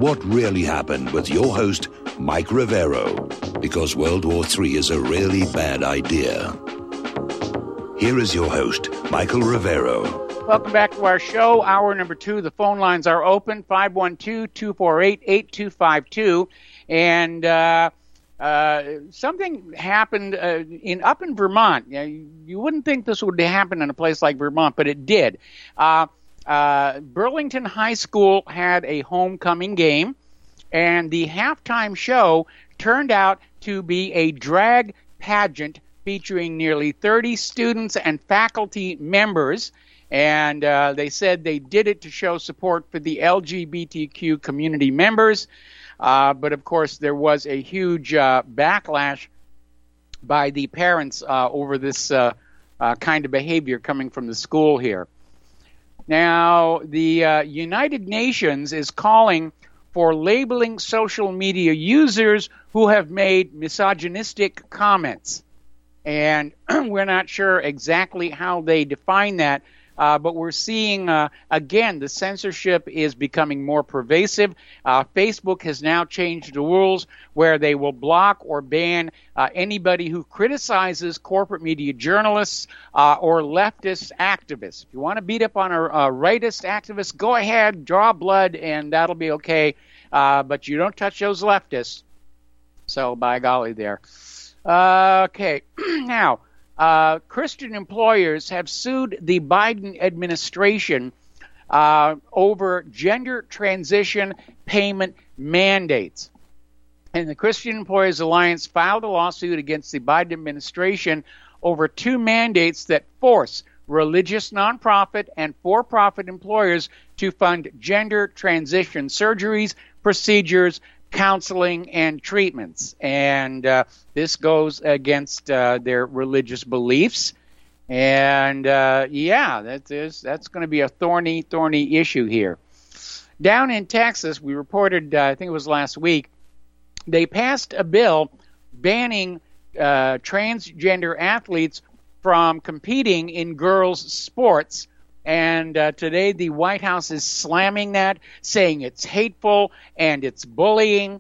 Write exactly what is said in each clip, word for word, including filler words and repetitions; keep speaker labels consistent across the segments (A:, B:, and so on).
A: what really happened with your host, Mike Rivero, because World War Three is a really bad idea. Here is your host, Michael Rivero.
B: Welcome back to our show, hour number two. The phone lines are open, five one two, two four eight, eight two five two. And uh, uh, something happened uh, in up in Vermont. You, know, you, you wouldn't think this would happen in a place like Vermont, but it did. Uh, uh, Burlington High School had a homecoming game, and the halftime show turned out to be a drag pageant featuring nearly thirty students and faculty members. And uh, they said they did it to show support for the L G B T Q community members. Uh, but, of course, there was a huge uh, backlash by the parents uh, over this uh, uh, kind of behavior coming from the school here. Now, the uh, United Nations is calling for labeling social media users who have made misogynistic comments. And we're not sure exactly how they define that. Uh, but we're seeing, uh, again, the censorship is becoming more pervasive. Uh, Facebook has now changed the rules where they will block or ban uh, anybody who criticizes corporate media journalists uh, or leftist activists. If you want to beat up on a, a rightist activist, go ahead, draw blood, and that'll be okay. Uh, but you don't touch those leftists. So, by golly there. Uh, okay, now... Uh, Christian employers have sued the Biden administration uh, over gender transition payment mandates. And the Christian Employers Alliance filed a lawsuit against the Biden administration over two mandates that force religious nonprofit and for-profit employers to fund gender transition surgeries, procedures, counseling, and treatments. And uh, this goes against uh, their religious beliefs. And, uh, yeah, that is, that's going to be a thorny, thorny issue here. Down in Texas, we reported, uh, I think it was last week, they passed a bill banning uh, transgender athletes from competing in girls' sports. And uh, today the White House is slamming that, saying it's hateful and it's bullying.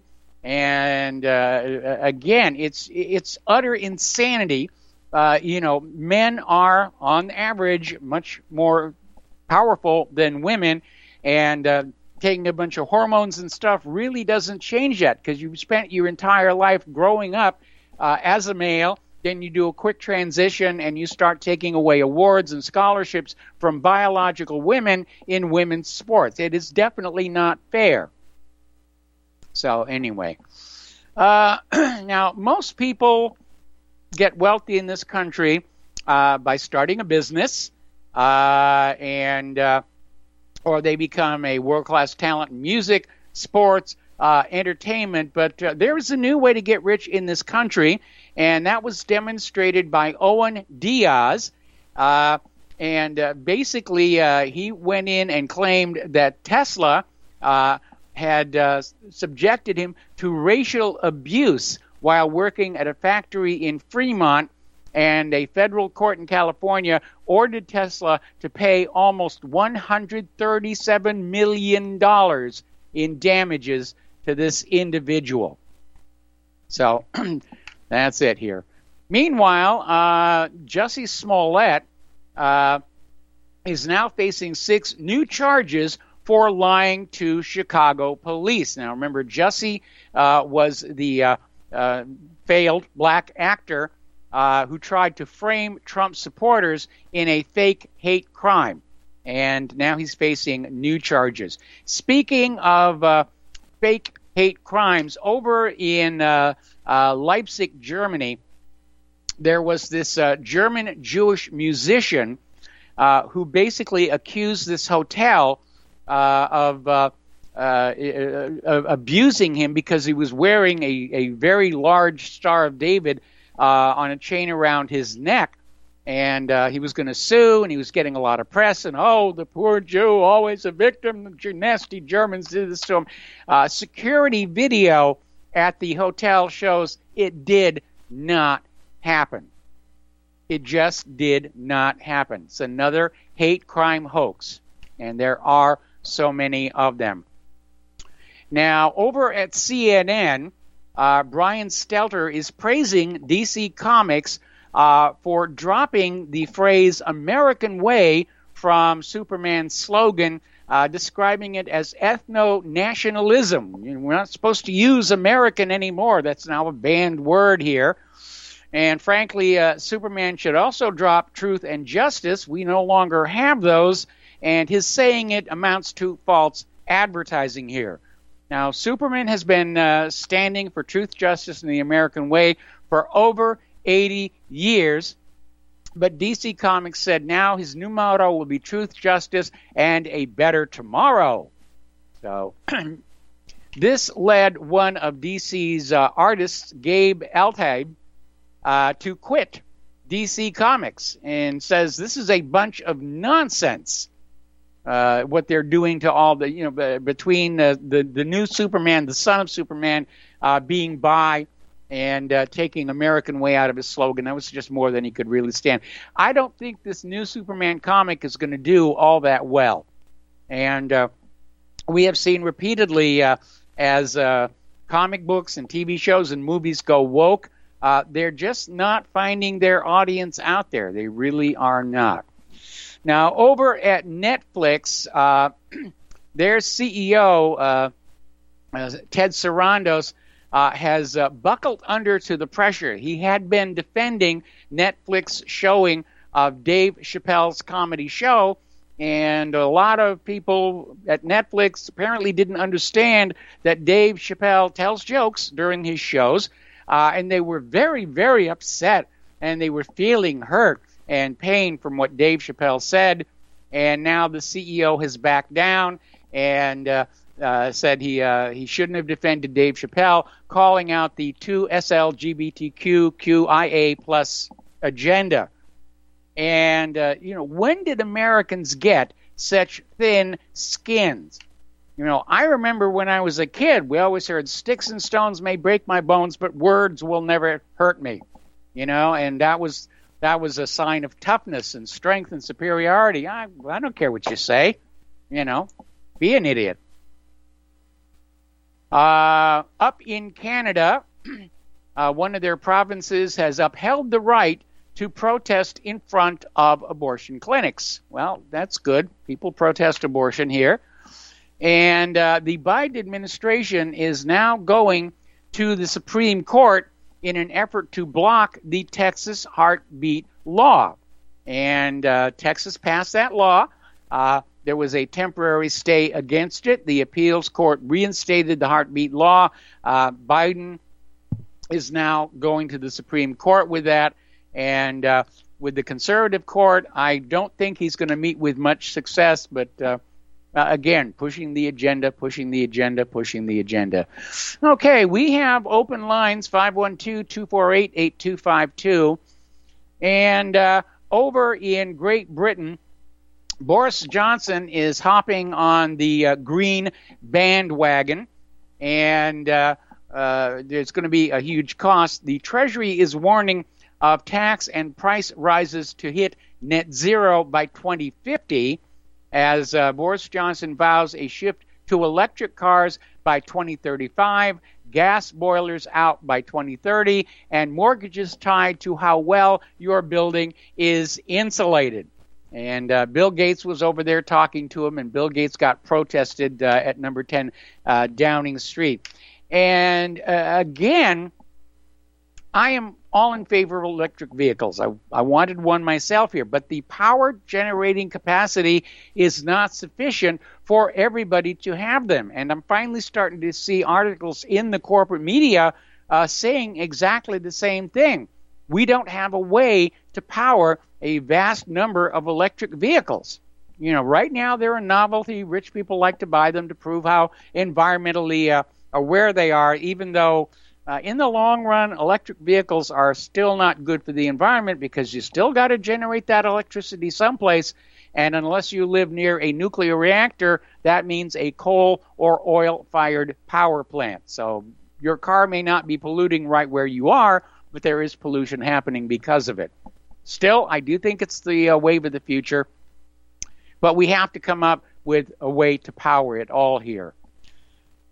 B: And uh, again, it's it's utter insanity. Uh, you know, men are, on average, much more powerful than women. And uh, taking a bunch of hormones and stuff really doesn't change that, because you've spent your entire life growing up uh, as a male. Then you do a quick transition and you start taking away awards and scholarships from biological women in women's sports. It is definitely not fair. So anyway, uh, now most people get wealthy in this country uh, by starting a business, uh, and uh, or they become a world-class talent in music, sports, uh, entertainment. But uh, there is a new way to get rich in this country. And that was demonstrated by Owen Diaz. Uh, and uh, basically, uh, he went in and claimed that Tesla uh, had uh, subjected him to racial abuse while working at a factory in Fremont. And a federal court in California ordered Tesla to pay almost one hundred thirty-seven million dollars in damages to this individual. So... That's it here. Meanwhile, uh, Jussie Smollett uh, is now facing six new charges for lying to Chicago police. Now, remember, Jussie uh, was the uh, uh, failed black actor uh, who tried to frame Trump supporters in a fake hate crime. And now he's facing new charges. Speaking of uh, fake hate crimes, over in uh, uh, Leipzig, Germany, there was this uh, German Jewish musician uh, who basically accused this hotel uh, of uh, uh, uh, abusing him because he was wearing a, a very large Star of David uh, on a chain around his neck. And uh, he was going to sue, and he was getting a lot of press. And, oh, the poor Jew, always a victim. The nasty Germans did this to him. Uh, security video at the hotel shows it did not happen. It just did not happen. It's another hate crime hoax, and there are so many of them. Now, over at C N N, uh, Brian Stelter is praising D C Comics uh, for dropping the phrase American Way from Superman's slogan, uh, describing it as ethno-nationalism. You know, we're not supposed to use American anymore. That's now a banned word here. And frankly, uh, Superman should also drop truth and justice. We no longer have those, and his saying it amounts to false advertising here. Now, Superman has been uh, standing for truth, justice, and the American way for over eighty years, but D C Comics said now his new motto will be truth, justice, and a better tomorrow. So this led one of D C's uh, artists, Gabe Eltaeb, uh, to quit D C Comics and says this is a bunch of nonsense. Uh, what they're doing to all the, you know, between the, the, the new Superman, the son of Superman, uh, being bi and uh, taking American Way out of his slogan. That was just more than he could really stand. I don't think this new Superman comic is going to do all that well. And uh, we have seen repeatedly uh, as uh, comic books and T V shows and movies go woke, uh, they're just not finding their audience out there. They really are not. Now, over at Netflix, uh, their C E O, uh, uh, Ted Sarandos, uh, has uh, buckled under to the pressure. He had been defending Netflix showing of Dave Chappelle's comedy show, and a lot of people at Netflix apparently didn't understand that Dave Chappelle tells jokes during his shows, uh, and they were very, very upset, and they were feeling hurt and pain from what Dave Chappelle said, and now the C E O has backed down and uh, uh, said he uh, he shouldn't have defended Dave Chappelle, calling out the two S L G B T Q Q I A plus agenda. And uh, you know, when did Americans get such thin skins? You know, I remember when I was a kid, we always heard sticks and stones may break my bones, but words will never hurt me. You know, and that was. That was a sign of toughness and strength and superiority. I, I don't care what you say. You know, be an idiot. Uh, up in Canada, uh, one of their provinces has upheld the right to protest in front of abortion clinics. Well, that's good. People protest abortion here. And uh, the Biden administration is now going to the Supreme Court in an effort to block the Texas heartbeat law. And uh, Texas passed that law. Uh, there was a temporary stay against it. The appeals court reinstated the heartbeat law. Uh, Biden is now going to the Supreme Court with that. And uh, with the conservative court, I don't think he's going to meet with much success, but uh, Uh, again, pushing the agenda, pushing the agenda, pushing the agenda. Okay, we have open lines, five one two, two four eight, eight two five two. And uh, over in Great Britain, Boris Johnson is hopping on the uh, green bandwagon, and uh, uh, there's going to be a huge cost. The Treasury is warning of tax and price rises to hit net zero by twenty fifty, as uh, Boris Johnson vows a shift to electric cars by twenty thirty-five, gas boilers out by twenty thirty, and mortgages tied to how well your building is insulated. And uh, Bill Gates was over there talking to him, and Bill Gates got protested uh, at number ten uh, Downing Street. And uh, again, I am all in favor of electric vehicles. I, I wanted one myself here, but the power generating capacity is not sufficient for everybody to have them. And I'm finally starting to see articles in the corporate media uh, saying exactly the same thing. We don't have a way to power a vast number of electric vehicles. You know, right now they're a novelty. Rich people like to buy them to prove how environmentally uh, aware they are, even though Uh, in the long run, electric vehicles are still not good for the environment because you still got to generate that electricity someplace. And unless you live near a nuclear reactor, that means a coal or oil-fired power plant. So your car may not be polluting right where you are, but there is pollution happening because of it. Still, I do think it's the uh, wave of the future, but we have to come up with a way to power it all here.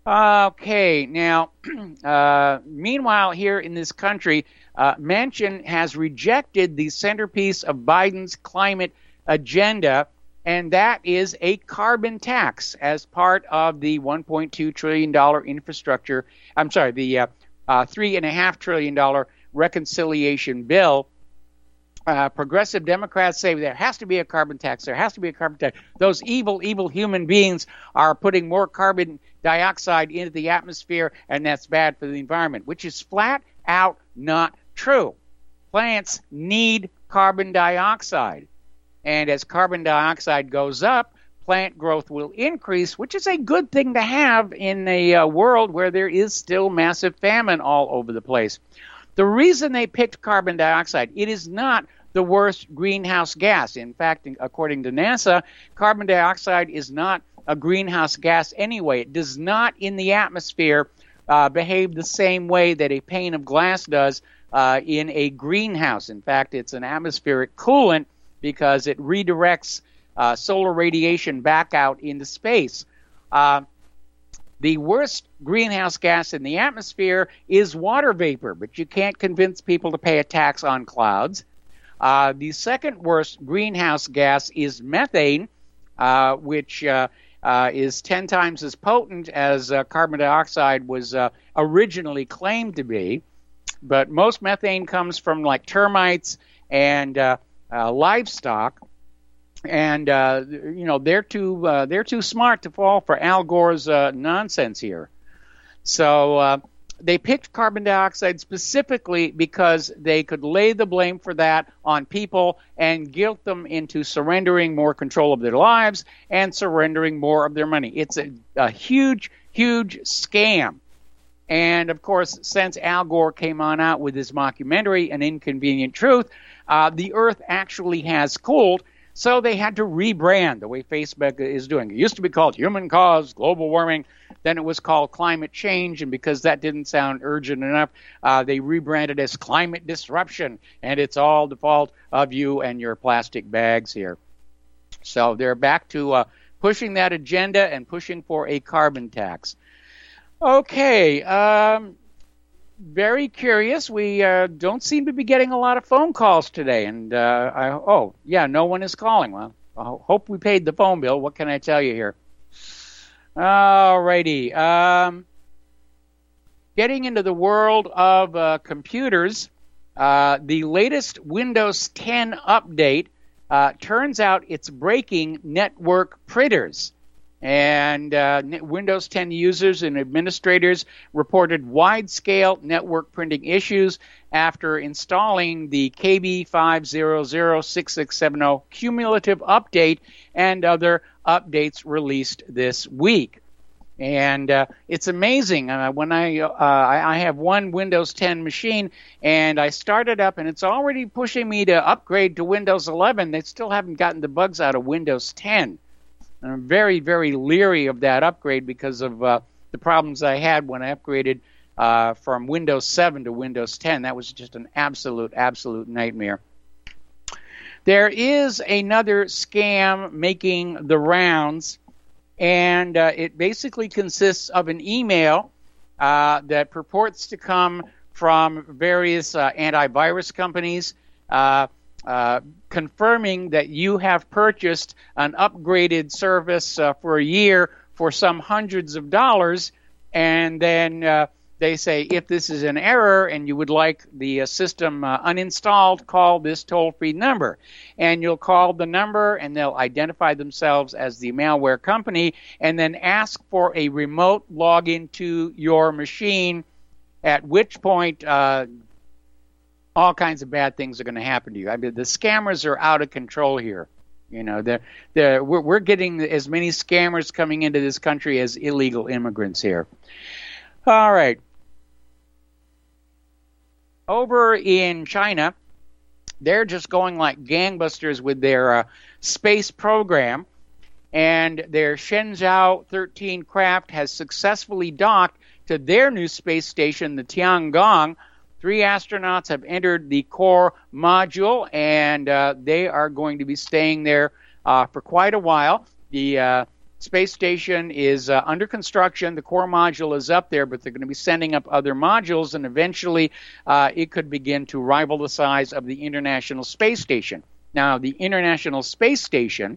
B: Okay, now, uh, meanwhile, here in this country, uh, Manchin has rejected the centerpiece of Biden's climate agenda, and that is a carbon tax as part of the one point two trillion dollars infrastructure. I'm sorry, the uh, uh, three point five trillion dollars reconciliation bill. Uh, progressive Democrats say there has to be a carbon tax. There has to be a carbon tax. Those evil, evil human beings are putting more carbon dioxide into the atmosphere, and that's bad for the environment, which is flat out not true. Plants need carbon dioxide. And as carbon dioxide goes up, plant growth will increase, which is a good thing to have in a uh, world where there is still massive famine all over the place. The reason they picked carbon dioxide, it is not the worst greenhouse gas. In fact, according to NASA, carbon dioxide is not a greenhouse gas anyway. It does not in the atmosphere uh, behave the same way that a pane of glass does uh, in a greenhouse. In fact, it's an atmospheric coolant because it redirects uh, solar radiation back out into space. Uh, The worst greenhouse gas in the atmosphere is water vapor, but you can't convince people to pay a tax on clouds. Uh, the second worst greenhouse gas is methane, uh, which uh, uh, is ten times as potent as uh, carbon dioxide was uh, originally claimed to be. But most methane comes from like termites and uh, uh, livestock. And uh, you know they're too uh, they're too smart to fall for Al Gore's uh, nonsense here. So uh, they picked carbon dioxide specifically because they could lay the blame for that on people and guilt them into surrendering more control of their lives and surrendering more of their money. It's a, a huge, huge scam. And of course, since Al Gore came on out with his mockumentary, An Inconvenient Truth, uh, the Earth actually has cooled. So they had to rebrand the way Facebook is doing. It used to be called human caused global warming. Then it was called climate change. And because that didn't sound urgent enough, uh, they rebranded as climate disruption. And it's all the fault of you and your plastic bags here. So they're back to uh, pushing that agenda and pushing for a carbon tax. Okay. Um, Very curious. We uh, don't seem to be getting a lot of phone calls today. And, uh, I, oh, yeah, no one is calling. Well, I hope we paid the phone bill. What can I tell you here? All righty. Um, getting into the world of uh, computers, uh, the latest Windows ten update uh, turns out it's breaking network printers. And uh, Windows ten users and administrators reported wide-scale network printing issues after installing the K B five zero zero six six seven zero cumulative update and other updates released this week. And uh, it's amazing. Uh, when I, uh, I I have one Windows ten machine, and I start it up, and it's already pushing me to upgrade to Windows eleven. They still haven't gotten the bugs out of Windows ten. I'm very, very leery of that upgrade because of uh, the problems I had when I upgraded uh, from Windows seven to Windows ten. That was just an absolute, absolute nightmare. There is another scam making the rounds, and uh, it basically consists of an email uh, that purports to come from various uh, antivirus companies, uh, Uh, confirming that you have purchased an upgraded service uh, for a year for some hundreds of dollars, and then uh, they say, if this is an error and you would like the uh, system uh, uninstalled, call this toll-free number. And you'll call the number, and they'll identify themselves as the malware company, and then ask for a remote login to your machine, at which point uh, all kinds of bad things are going to happen to you. I mean, the scammers are out of control here. You know, they're, they're, we're, we're getting as many scammers coming into this country as illegal immigrants here. All right. Over in China, they're just going like gangbusters with their uh, space program, and their Shenzhou thirteen craft has successfully docked to their new space station, the Tiangong. Three astronauts have entered the core module, and uh, they are going to be staying there uh, for quite a while. The uh, space station is uh, under construction. The core module is up there, but they're going to be sending up other modules, and eventually uh, it could begin to rival the size of the International Space Station. Now, the International Space Station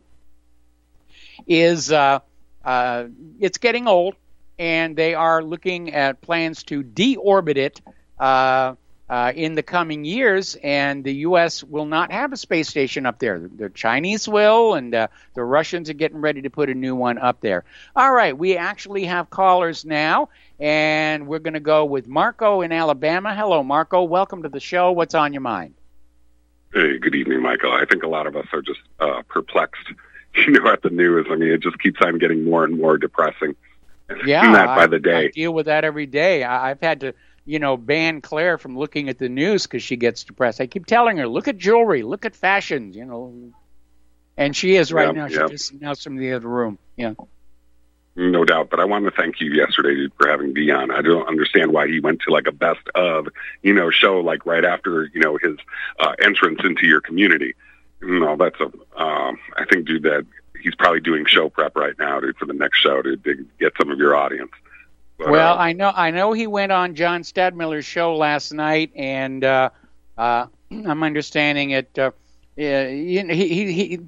B: is uh, uh, it's getting old, and they are looking at plans to deorbit it uh, uh, in the coming years, and the U S will not have a space station up there. The Chinese will, and uh, the Russians are getting ready to put a new one up there. All right, we actually have callers now, and we're going to go with Marco in Alabama. Hello, Marco. Welcome to the show. What's on your mind?
C: Hey, good evening, Michael. I think a lot of us are just uh, perplexed, you know, at the news. I mean, it just keeps on getting more and more depressing.
B: Yeah,
C: that by
B: I,
C: the day.
B: I deal with that every day. I, I've had to, you know, ban Claire from looking at the news because she gets depressed. I keep telling her, look at jewelry, look at fashions, you know. And she is right
C: yep,
B: now. She
C: yep.
B: just announced from the other room. Yeah.
C: No doubt, but I wanted to thank you yesterday dude, for having me on. I don't understand why he went to like a best of, you know, show like right after, you know, his uh, entrance into your community. No, that's a, um, I think, dude, that he's probably doing show prep right now, dude, for the next show to, to get some of your audience. But,
B: well,
C: uh,
B: I know I know he went on John Stadmiller's show last night, and uh, uh, I'm understanding it. Uh, he, he, he,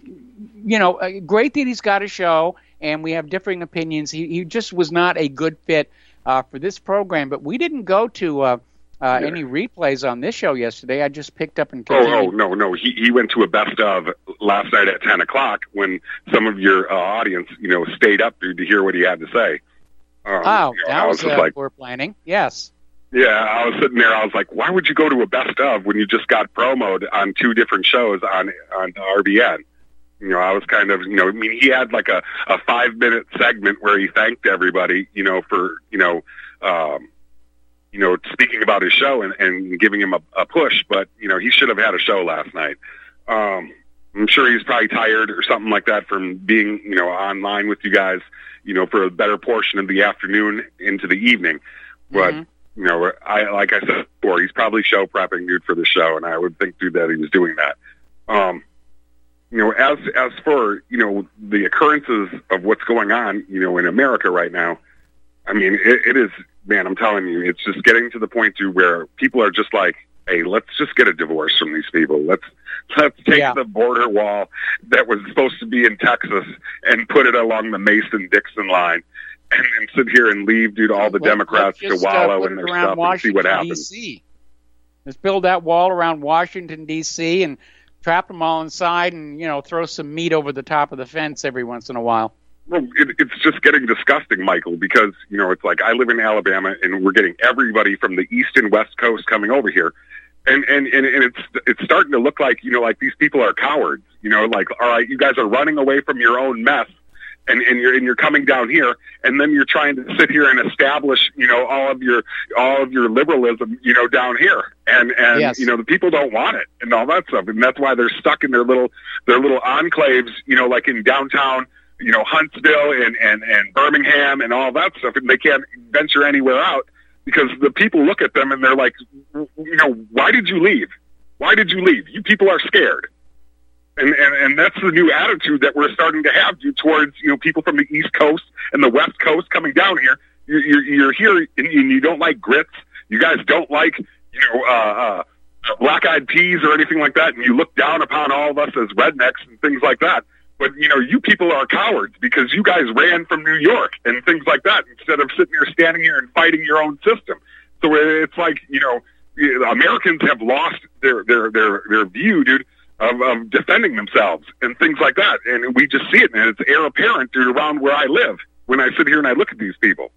B: you know, great that he's got a show, and we have differing opinions. He, he just was not a good fit uh, for this program. But we didn't go to uh, uh,
C: yeah.
B: any replays on this show yesterday. I just picked up and
C: Oh,
B: continued.
C: oh, no, no. He he went to a best of last night at ten o'clock when some of your uh, audience, you know, stayed up dude, to hear what he had to say. Um,
B: oh,
C: you know,
B: that
C: I
B: was,
C: was just
B: uh,
C: like,
B: poor planning. Yes.
C: Yeah, I was sitting there. I was like, why would you go to a best of when you just got promoted on two different shows on on R B N? You know, I was kind of, you know, I mean, he had like a, a five minute segment where he thanked everybody, you know, for, you know, um, you know, speaking about his show and, and giving him a, a push. But, you know, he should have had a show last night. Um, I'm sure he's probably tired or something like that from being, you know, online with you guys, you know, for a better portion of the afternoon into the evening. But, mm-hmm. you know, I, like I said before, he's probably show prepping, dude, for the show. And I would think, dude, that he was doing that. Um, you know, as, as for, you know, the occurrences of what's going on, you know, in America right now, I mean, it, it is, man, I'm telling you, it's just getting to the point to where people are just like, hey, let's just get a divorce from these people. Let's, let's take yeah. the border wall that was supposed to be in Texas and put it along the Mason-Dixon line and, and sit here and leave, dude, all the
B: Let,
C: Democrats
B: just,
C: to wallow
B: uh,
C: in their stuff Washington, and see what happens.
B: D C Let's build that wall around Washington, D C and trap them all inside and, you know, throw some meat over the top of the fence every once in a while.
C: Well, it, it's just getting disgusting, Michael, because, you know, it's like I live in Alabama and we're getting everybody from the East and West Coast coming over here. And, and, and, and it's, it's starting to look like, you know, like these people are cowards, you know, like, all right, you guys are running away from your own mess and, and you're, and you're coming down here and then you're trying to sit here and establish, you know, all of your, all of your liberalism, you know, down here. And, and, yes. you know, the people don't want it and all that stuff. And that's why they're stuck in their little, their little enclaves, you know, like in downtown, you know, Huntsville and, and, and Birmingham and all that stuff. And they can't venture anywhere out because the people look at them and they're like, you know, why did you leave? Why did you leave? You people are scared. And, and, and that's the new attitude that we're starting to have towards, you know, people from the East Coast and the West Coast coming down here. You're, you're, you're here and you don't like grits. You guys don't like, you know, uh, uh, black-eyed peas or anything like that. And you look down upon all of us as rednecks and things like that. But, you know, you people are cowards because you guys ran from New York and things like that instead of sitting here, standing here and fighting your own system. So it's like, you know, Americans have lost their, their, their, their view, dude, of, of defending themselves and things like that. And we just see it, and it's air apparent, dude, around where I live when I sit here and I look at these people.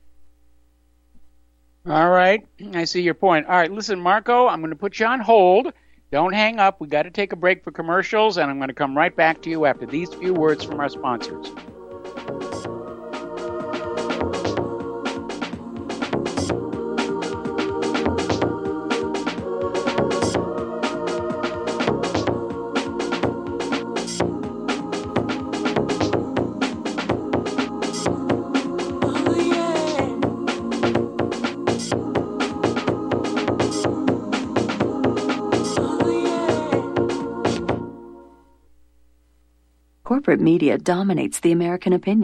B: All right. I see your point. All right. Listen, Marco, I'm going to put you on hold. Don't hang up. We got to take a break for commercials, and I'm going to come right back to you after these few words from our sponsors.
D: Corporate media dominates the American opinion.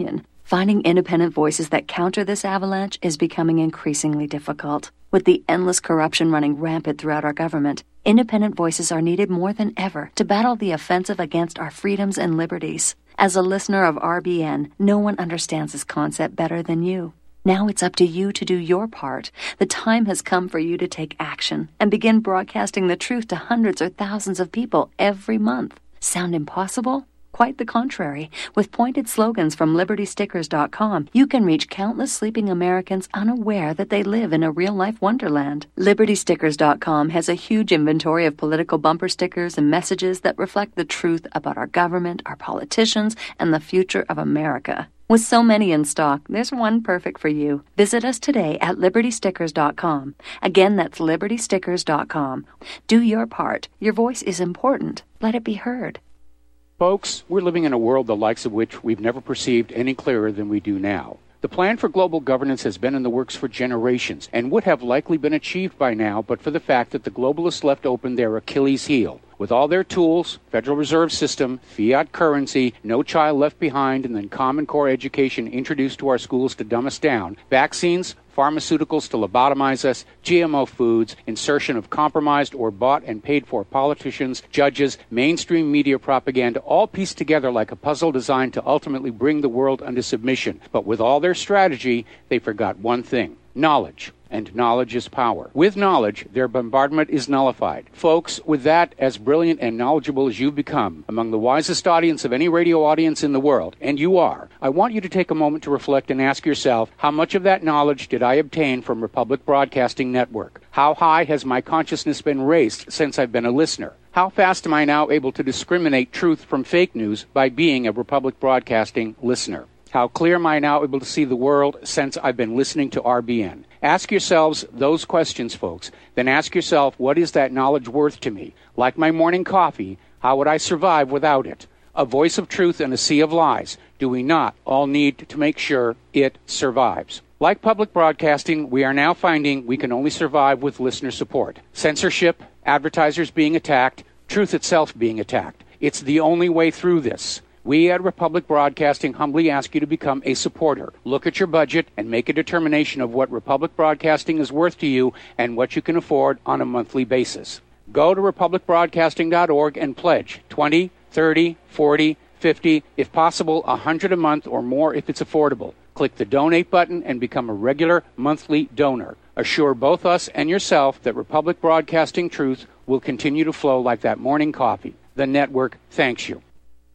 D: Finding independent voices that counter this avalanche is becoming increasingly difficult. With the endless corruption running rampant throughout our government, independent voices are needed more than ever to battle the offensive against our freedoms and liberties. As a listener of R B N, no one understands this concept better than you. Now it's up to you to do your part. The time has come for you to take action and begin broadcasting the truth to hundreds or thousands of people every month. Sound impossible? Quite the contrary. With pointed slogans from Liberty Stickers dot com, you can reach countless sleeping Americans unaware that they live in a real-life wonderland. Liberty Stickers dot com has a huge inventory of political bumper stickers and messages that reflect the truth about our government, our politicians, and the future of America. With so many in stock, there's one perfect for you. Visit us today at Liberty Stickers dot com. Again, that's Liberty Stickers dot com. Do your part. Your voice is important. Let it be heard.
B: Folks, we're living in a world the likes of which we've never perceived any clearer than we do now. The plan for global governance has been in the works for generations and would have likely been achieved by now but for the fact that the globalists left open their Achilles heel. With all their tools, Federal Reserve System, fiat currency, no child left behind, and then Common Core education introduced to our schools to dumb us down, vaccines, pharmaceuticals to lobotomize us, G M O foods, insertion of compromised or bought and paid for politicians, judges, mainstream media propaganda, all pieced together like a puzzle designed to ultimately bring the world under submission. But with all their strategy, they forgot one thing: knowledge. And knowledge is power. With knowledge, their bombardment is nullified. Folks, with that, as brilliant and knowledgeable as you've become, among the wisest audience of any radio audience in the world, and you are, I want you to take a moment to reflect and ask yourself, how much of that knowledge did I obtain from Republic Broadcasting Network? How high has my consciousness been raised since I've been a listener? How fast am I now able to discriminate truth from fake news by being a Republic Broadcasting listener? How clear am I now able to see the world since I've been listening to R B N? Ask yourselves those questions, folks. Then ask yourself, what is that knowledge worth to me? Like my morning coffee, how would I survive without it? A voice of truth in a sea of lies. Do we not all need to make sure it survives? Like public broadcasting, we are now finding we can only survive with listener support. Censorship, advertisers being attacked, truth itself being attacked. It's the only way through this. We at Republic Broadcasting humbly ask you to become a supporter. Look at your budget and make a determination of what Republic Broadcasting is worth to you and what you can afford on a monthly basis. Go to Republic Broadcasting dot org and pledge twenty, thirty, forty, fifty, if possible, one hundred a month or more if it's affordable. Click the donate button and become a regular monthly donor. Assure both us and yourself that Republic Broadcasting truth will continue to flow like that morning coffee. The network thanks you.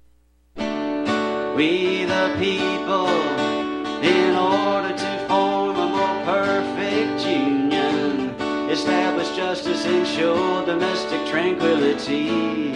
E: We the people, in order to form a more perfect union, establish justice, ensure domestic tranquility,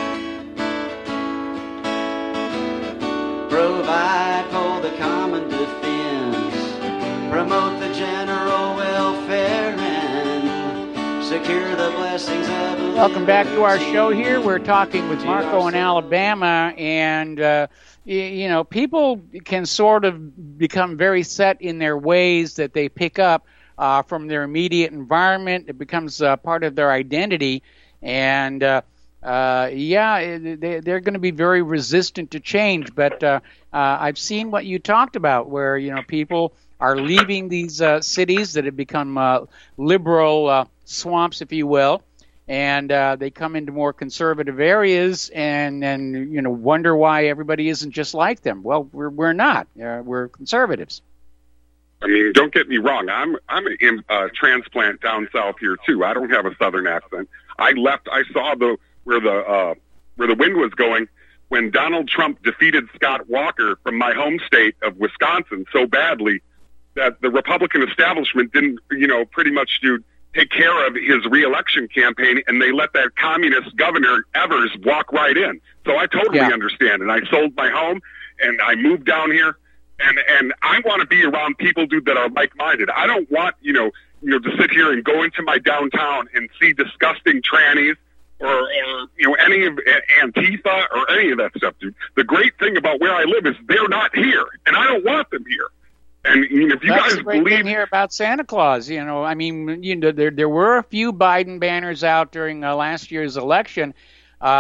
E: provide for the common defense, promote the general welfare, and secure the blessings of liberty.
B: Welcome back to our show here. We're talking with Marco in Alabama, and uh, you know, people can sort of become very set in their ways that they pick up uh, from their immediate environment. It becomes uh, part of their identity, and uh, uh, yeah, they, they're going to be very resistant to change. But uh, uh, I've seen what you talked about, where you know people are leaving these uh, cities that have become uh, liberal uh, swamps, if you will. And uh, they come into more conservative areas, and and you know wonder why everybody isn't just like them. Well, we're we're not. Uh, we're conservatives.
C: I mean, don't get me wrong. I'm I'm a uh, transplant down south here too. I don't have a southern accent. I left. I saw the where the uh, where the wind was going when Donald Trump defeated Scott Walker from my home state of Wisconsin so badly that the Republican establishment didn't, you know, pretty much do. take care of his reelection campaign, and they let that communist governor Evers walk right in. So I totally
B: yeah.
C: understand. And I sold my home, and I moved down here, and and I want to be around people, dude, that are like-minded. I don't want, you know, you know, to sit here and go into my downtown and see disgusting trannies or, or you know, any of Antifa or any of that stuff, dude. The great thing about where I live is they're not here, and I don't want them here. And you know, if you
B: That's
C: guys
B: the great
C: believe
B: thing here about Santa Claus, you know, I mean, you know, there there were a few Biden banners out during uh, last year's election, uh,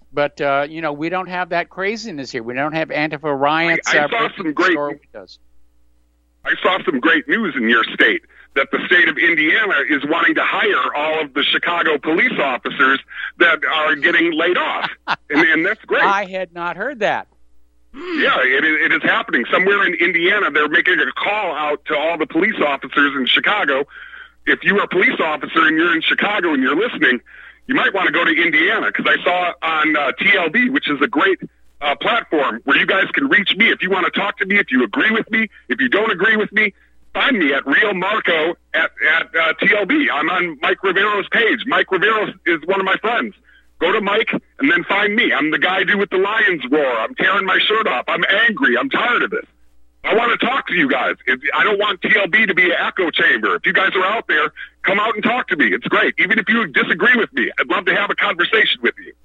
B: But, uh, you know, we don't have that craziness here. We don't have Antifa riots.
C: I, I
B: uh,
C: saw some great. I saw some great news in your state that the state of Indiana is wanting to hire all of the Chicago police officers that are getting laid off, and, and that's great.
B: I had not heard that.
C: Yeah, it is, it is happening. Somewhere in Indiana, they're making a call out to all the police officers in Chicago. If you are a police officer and you're in Chicago and you're listening, you might want to go to Indiana, because I saw on uh, T L B, which is a great uh, platform where you guys can reach me if you want to talk to me, if you agree with me, if you don't agree with me. Find me at Real Marco at, at uh, T L B. I'm on Mike Rivero's page. Mike Rivero is one of my friends. Go to Mike and then find me. I'm the guy dude with the lion's roar. I'm tearing my shirt off. I'm angry. I'm tired of it. I want to talk to you guys. It, I don't want T L B to be an echo chamber. If you guys are out there, come out and talk to me. It's great. Even if you disagree with me, I'd love to have a conversation with you.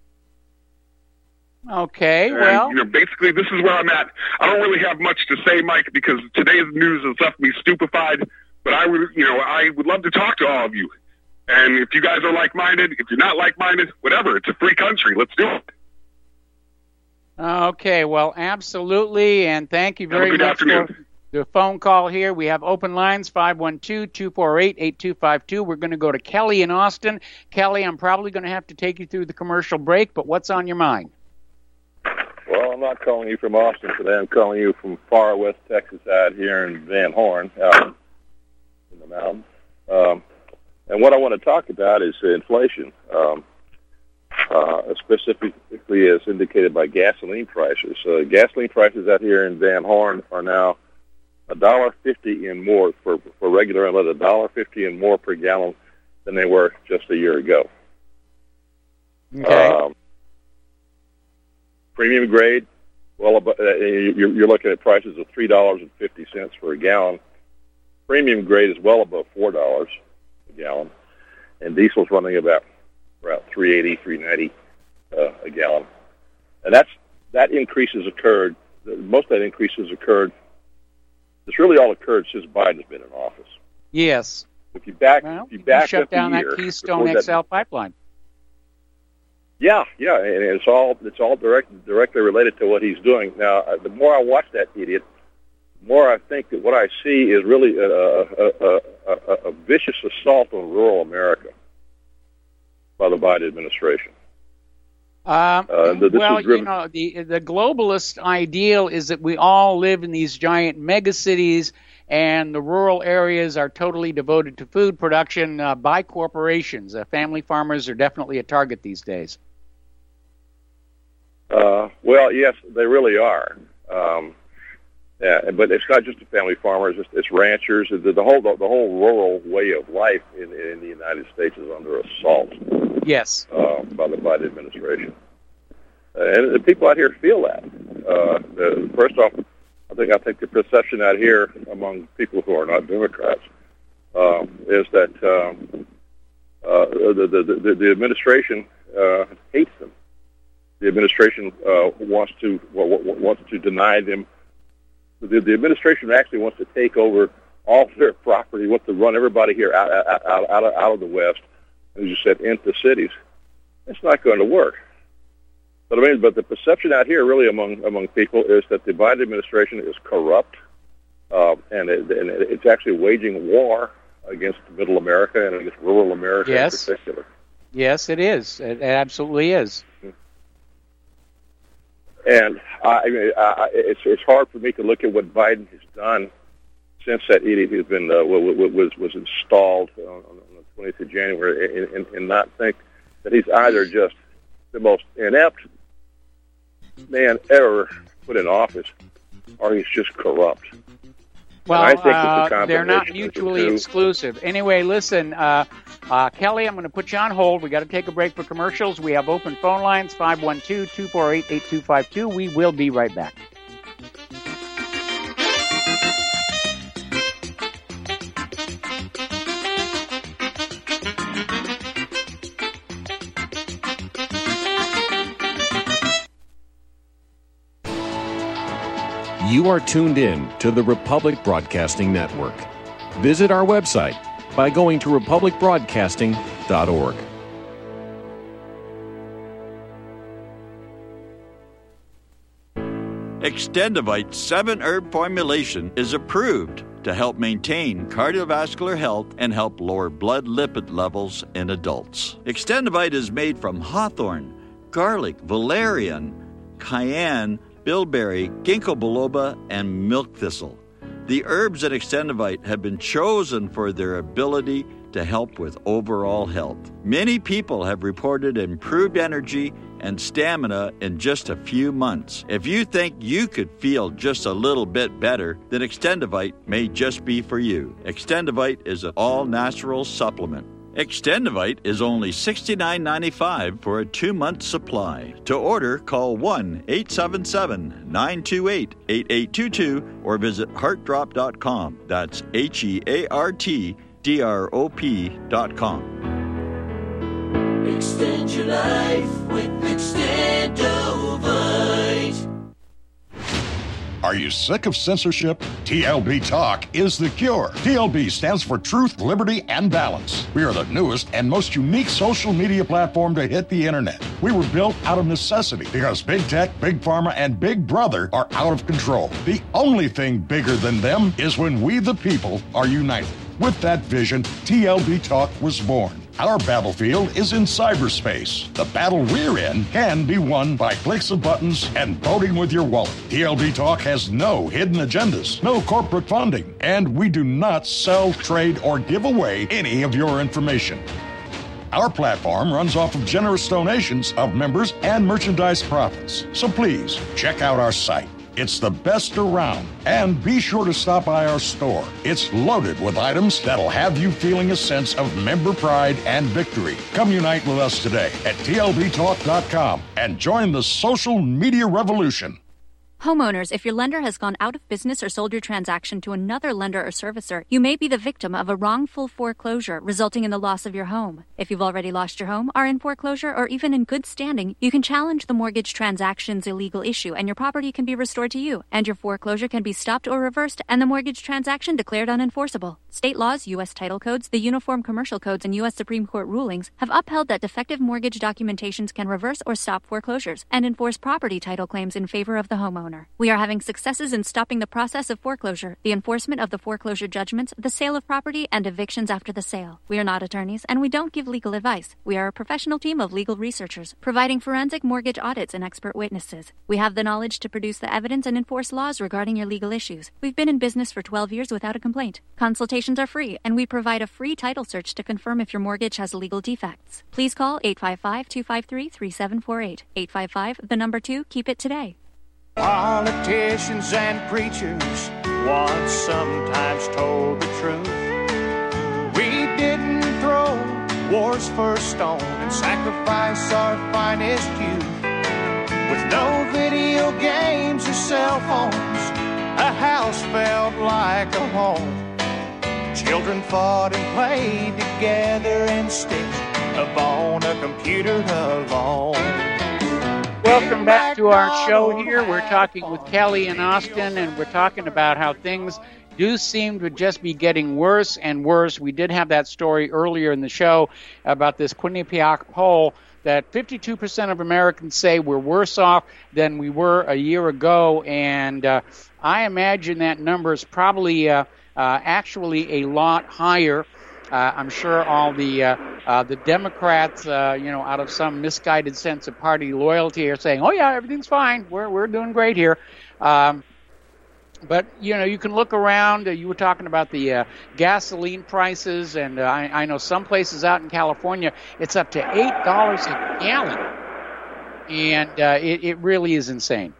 B: Okay,
C: and,
B: well.
C: You know, basically, this is where I'm at. I don't really have much to say, Mike, because today's news has left me stupefied. But I would, you know, I would love to talk to all of you. And if you guys are like-minded, if you're not like-minded, whatever. It's a free country. Let's do it.
B: Okay, well, absolutely, and thank you very
C: Have a good
B: much
C: afternoon.
B: for the phone call here. We have open lines, five one two, two four eight, eight two five two. We're going to go to Kelly in Austin. Kelly, I'm probably going to have to take you through the commercial break, but what's on your mind?
F: Well, I'm not calling you from Austin today. I'm calling you from far west Texas out here in Van Horn, out in the mountains. Um, and what I want to talk about is inflation, um, uh, specifically as indicated by gasoline prices. Uh, gasoline prices out here in Van Horn are now one dollar fifty and more for, for regular inlet, one dollar fifty and more per gallon than they were just a year ago.
B: Okay.
F: Um, Premium grade, well, uh, you're, you're looking at prices of three dollars and fifty cents for a gallon. Premium grade is well above four dollars a gallon, and diesel's running about around three eighty, three ninety uh, a gallon. And that's that increase has occurred. Most of that increase has occurred. It's really all occurred since Biden's been in office.
B: Yes.
F: If you back,
B: Well,
F: if you back
B: shut
F: up
B: down
F: a
B: that
F: year
B: Keystone
F: before
B: X L
F: that,
B: pipeline.
F: Yeah, yeah, and it's all it's all direct, directly related to what he's doing. Now, uh, the more I watch that idiot, the more I think that what I see is really a, a, a, a, a vicious assault on rural America by the Biden administration.
B: Um,
F: Uh, the- this
B: well,
F: is driven-
B: you know, the the globalist ideal is that we all live in these giant megacities, and the rural areas are totally devoted to food production uh, by corporations. Uh, family farmers are definitely a target these days.
F: Uh, well, yes, they really are. Um, yeah, but it's not just the family farmers; it's, it's ranchers. The, the whole the, the whole rural way of life in, in the United States is under assault.
B: Yes.
F: Uh, by the Biden administration, uh, and the people out here feel that. Uh, the, first off, I think I think the perception out here among people who are not Democrats uh, is that um, uh, the, the, the the administration uh, hates them. The administration uh, wants to wants to deny them. The, the administration actually wants to take over all their property, wants to run everybody here out out out, out, of, out of the West, as you said, into cities. It's not going to work. But I mean, but the perception out here, really among among people, is that the Biden administration is corrupt, uh, and, it, and it's actually waging war against Middle America and against rural America
B: Yes.
F: in particular.
B: Yes, it is. It absolutely is.
F: And I, I mean, I, it's it's hard for me to look at what Biden has done since that idiot has been uh, was was installed on, on the twentieth of January, and, and, and not think that he's either just the most inept man ever put in office, or he's just corrupt.
B: Well,
F: I think it's a
B: uh, they're not
F: combination of the
B: mutually
F: two.
B: exclusive. Anyway, listen, uh, uh, Kelly, I'm going to put you on hold. We got to take a break for commercials. We have open phone lines, five one two, two four eight, eight two five two. We will be right back.
G: You are tuned in to the Republic Broadcasting Network. Visit our website by going to republic broadcasting dot org.
H: Extendivite's seven-herb formulation is approved to help maintain cardiovascular health and help lower blood lipid levels in adults. Extendivite is made from hawthorn, garlic, valerian, cayenne, bilberry, ginkgo biloba, and milk thistle. The herbs in Extendivite have been chosen for their ability to help with overall health. Many people have reported improved energy and stamina in just a few months. If you think you could feel just a little bit better, then Extendivite may just be for you. Extendivite is an all-natural supplement. Extendivite is only sixty-nine ninety-five for a two-month supply. To order, call one eight seven seven, nine two eight, eight eight two two or visit heart drop dot com. That's H E A R T D R O P dot com.
I: Extend your life with Extendovite.
J: Are you sick of censorship? T L B Talk is the cure. T L B stands for Truth, Liberty, and Balance. We are the newest and most unique social media platform to hit the internet. We were built out of necessity because Big Tech, Big Pharma, and Big Brother are out of control. The only thing bigger than them is when we, the people, are united. With that vision, T L B Talk was born. Our battlefield is in cyberspace. The battle we're in can be won by clicks of buttons and voting with your wallet. T L B Talk has no hidden agendas, no corporate funding, and we do not sell, trade, or give away any of your information. Our platform runs off of generous donations of members and merchandise profits. So please, check out our site. It's the best around. And be sure to stop by our store. It's loaded with items that'll have you feeling a sense of member pride and victory. Come unite with us today at T L B talk dot com and join the social media revolution.
K: Homeowners, if your lender has gone out of business or sold your transaction to another lender or servicer, you may be the victim of a wrongful foreclosure resulting in the loss of your home. If you've already lost your home, are in foreclosure, or even in good standing, you can challenge the mortgage transaction's illegal issue and your property can be restored to you, and your foreclosure can be stopped or reversed and the mortgage transaction declared unenforceable. State laws, U S title codes, the Uniform Commercial Codes, and U S Supreme Court rulings have upheld that defective mortgage documentations can reverse or stop foreclosures and enforce property title claims in favor of the homeowner. We are having successes in stopping the process of foreclosure, the enforcement of the foreclosure judgments, the sale of property, and evictions after the sale. We are not attorneys, and we don't give legal advice. We are a professional team of legal researchers, providing forensic mortgage audits and expert witnesses. We have the knowledge to produce the evidence and enforce laws regarding your legal issues. We've been in business for twelve years without a complaint. Consultations are free, and we provide a free title search to confirm if your mortgage has legal defects. Please call eight five five, two five three, three seven four eight. eight five five, the number two, keep it today.
L: Politicians and preachers once sometimes told the truth. We didn't throw war's first stone and sacrifice our finest youth. With no video games or cell phones, a house felt like a home. Children fought and played together instead of on a computer alone.
B: Welcome back to our show here. We're talking with Kelly in Austin, and we're talking about how things do seem to just be getting worse and worse. We did have that story earlier in the show about this Quinnipiac poll that fifty-two percent of Americans say we're worse off than we were a year ago, and uh, I imagine that number is probably uh, uh, actually a lot higher. Uh, I'm sure all the uh, uh, the Democrats, uh, you know, out of some misguided sense of party loyalty, are saying, "Oh yeah, everything's fine. We're we're doing great here." Um, but you know, you can look around. Uh, you were talking about the uh, gasoline prices, and uh, I, I know some places out in California, it's up to eight dollars a gallon, and uh, it it really is insane.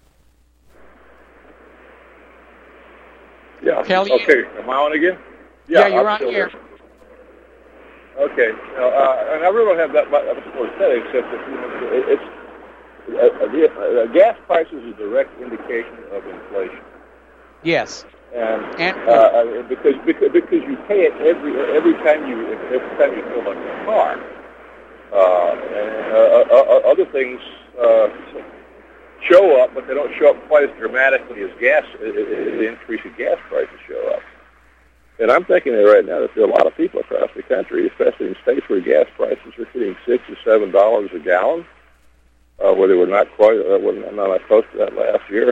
F: Yeah.
B: Kelly?
F: Okay. Am I on again?
B: Yeah, you're
F: I'm
B: on here.
F: Okay, uh, and I really don't have that much more to say, except that, you know, it's uh, uh, uh, gas prices is a direct indication of inflation.
B: Yes,
F: and,
B: and
F: uh, uh, because, because because you pay it every every time you every time you fill up your car. Uh, and uh, uh, other things uh, show up, but they don't show up quite as dramatically as gas. Uh, the increase in gas prices show up. And I'm thinking that right now that there are a lot of people across the country, especially in states where gas prices are hitting six or seven dollars a gallon, uh, where they were not quite, uh, were not close to that last year.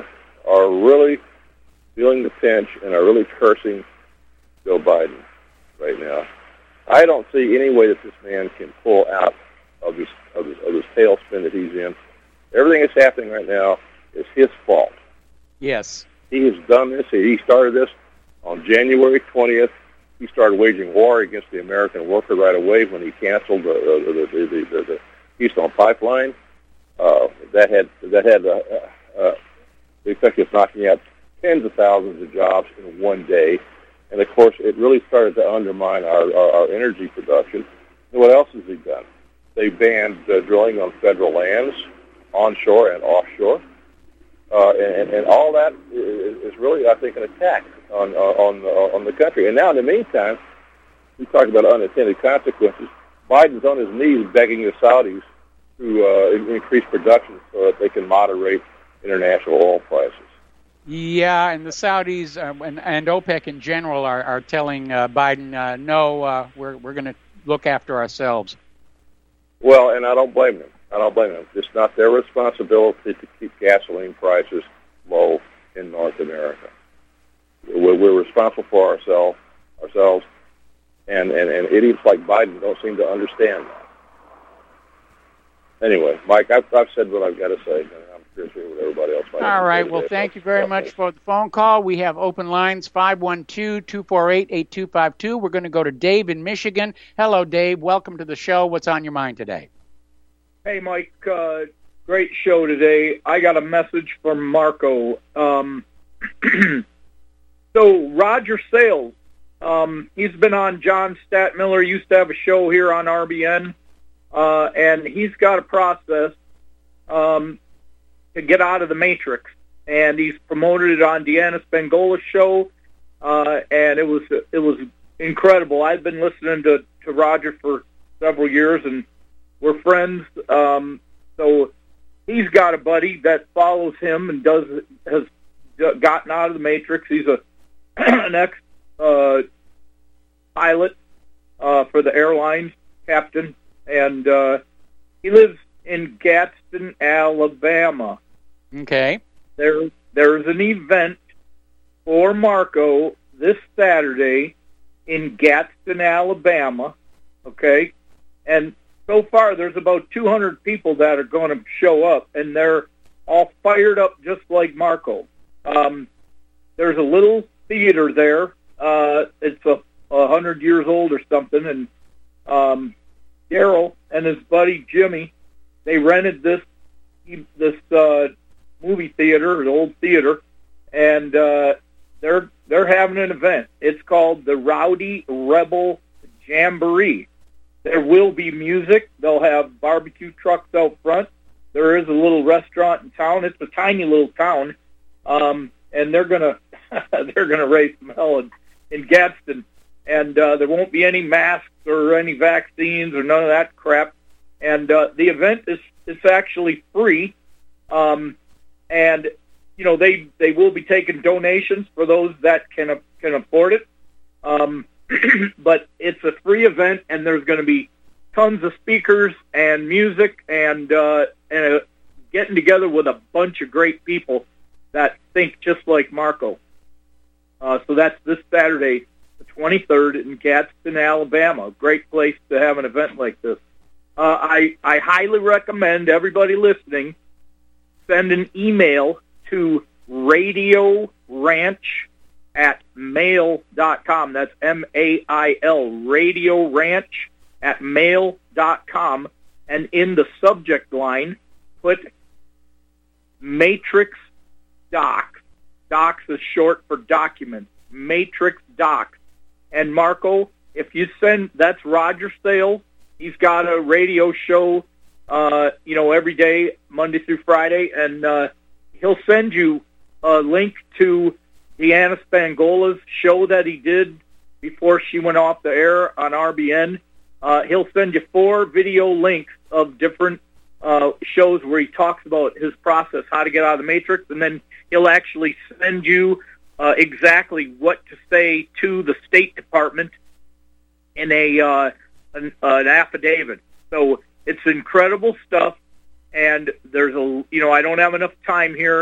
F: are really feeling the pinch and are really cursing Joe Biden right now. I don't see any way that this man can pull out of this of this, of this tailspin that he's in. Everything that's happening right now is his fault.
B: Yes.
F: He has done this. He started this on January twentieth. He started waging war against the American worker right away when he canceled the the, the, the, the, the Keystone Pipeline. Uh, that had that had uh, uh, the effect of knocking out tens of thousands of jobs in one day. And, of course, it really started to undermine our, our, our energy production. And what else has he done? They banned uh, drilling on federal lands, onshore and offshore. Uh, and, and all that is, is really, I think, an attack on uh, on uh, on the country. And now, in the meantime, we talk about unintended consequences. Biden's on his knees begging the Saudis to uh, increase production so that they can moderate international oil prices.
B: Yeah, and the Saudis uh, and, and OPEC in general are, are telling uh, Biden, uh, no, uh, we're we're going to look after ourselves.
F: Well, and I don't blame them. I don't blame them. It's not their responsibility to keep gasoline prices low in North America. We're, we're responsible for ourselves, ourselves, and, and, and idiots like Biden don't seem to understand that. Anyway, Mike, I've, I've said what I've got to say. I'm curious to hear what everybody else might have.
B: All right. Well, thank you very much for the phone call. We have open lines, five one two, two four eight, eight two five two. We're going to go to Dave in Michigan. Hello, Dave. Welcome to the show. What's on your mind today?
M: Hey, Mike. Uh, great show today. I got a message from Marco. Um, so, Roger Sales, um, he's been on John Statmiller, used to have a show here on R B N, uh, and he's got a process um, to get out of the Matrix. And he's promoted it on Deanna Spangola's show, uh, and it was it was incredible. I've been listening to, to Roger for several years, and we're friends. Um, so he's got a buddy that follows him and does has gotten out of the Matrix. He's a an ex uh, pilot uh, for the airlines, captain, and uh, he lives in Gadsden, Alabama.
B: Okay.
M: There, there's an event for Marco this Saturday in Gadsden, Alabama. Okay, and so far there's about two hundred people that are going to show up, and they're all fired up just like Marco. Um, there's a little theater there. Uh, it's a, a hundred years old or something, and um, Daryl and his buddy Jimmy, they rented this this uh, movie theater, the old theater, and uh, they're they're having an event. It's called the Rowdy Rebel Jamboree. There will be music. They'll have barbecue trucks out front. There is a little restaurant in town. It's a tiny little town, um, and they're gonna they're gonna raise some hell in, in Gadsden. And uh, there won't be any masks or any vaccines or none of that crap. And uh, the event is it's actually free, um, and you know they they will be taking donations for those that can can afford it. Um, but it's a free event, and there's going to be tons of speakers and music and uh, and uh, getting together with a bunch of great people that think just like Marco. Uh, so that's this Saturday, the twenty-third, in Gadsden, Alabama. Great place to have an event like this. Uh, I, I highly recommend everybody listening send an email to Radio Ranch at mail dot com. That's M A I L, Radio Ranch at mail dot com. And in the subject line, put Matrix Docs. Docs is short for documents. Matrix Docs. And Marco, if you send, that's Roger Sales. He's got a radio show, uh, you know, every day, Monday through Friday, and uh, he'll send you a link to Deanna Spangola's show that he did before she went off the air on R B N. Uh, he'll send you four video links of different uh, shows where he talks about his process, how to get out of the Matrix, and then he'll actually send you uh, exactly what to say to the State Department in a uh, an, uh, an affidavit. So it's incredible stuff, and there's a you know I don't have enough time here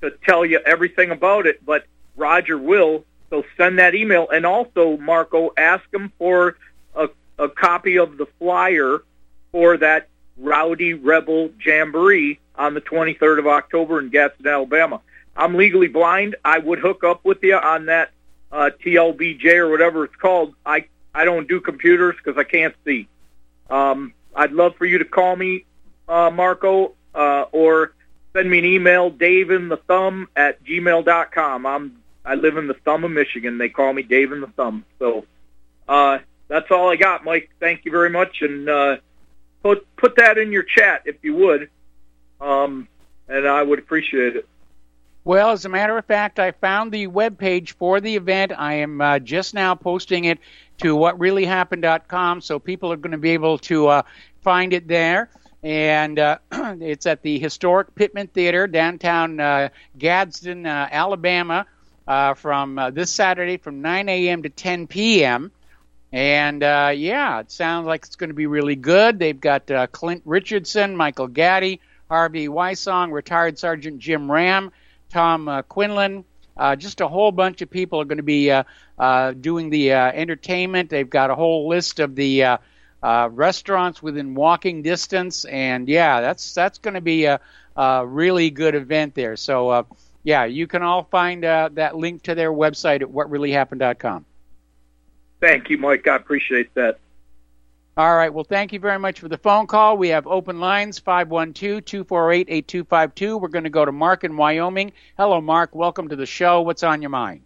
M: to tell you everything about it, but Roger will. So send that email. And also, Marco, ask him for a, a copy of the flyer for that Rowdy Rebel Jamboree on the twenty-third of October in Gadsden, Alabama. I'm legally blind. I would hook up with you on that uh, T L B J or whatever it's called. I, I don't do computers because I can't see. Um, I'd love for you to call me, uh, Marco, uh, or send me an email, Dave in the Thumb at gmail dot com. I'm I live in the Thumb of Michigan. They call me Dave in the Thumb. So uh, that's all I got, Mike. Thank you very much, and uh, put put that in your chat if you would, um, and I would appreciate it.
B: Well, as a matter of fact, I found the webpage for the event. I am uh, just now posting it to what really happened dot com, so people are going to be able to uh, find it there. And uh, it's at the historic Pittman Theater, downtown uh, Gadsden, uh, Alabama, uh, from uh, this Saturday from nine a.m. to ten p.m. And, uh, yeah, it sounds like it's going to be really good. They've got uh, Clint Richardson, Michael Gaddy, Harvey Weissong, retired Sergeant Jim Ram, Tom uh, Quinlan. Uh, just a whole bunch of people are going to be uh, uh, doing the uh, entertainment. They've got a whole list of the uh, uh, restaurants within walking distance. And, yeah, that's that's going to be a, a really good event there. So, uh, yeah, you can all find uh, that link to their website at what really happened dot com.
M: Thank you, Mike. I appreciate that.
B: All right. Well, thank you very much for the phone call. We have open lines, five one two, two four eight, eight two five two. We're going to go to Mark in Wyoming. Hello, Mark. Welcome to the show. What's on your mind?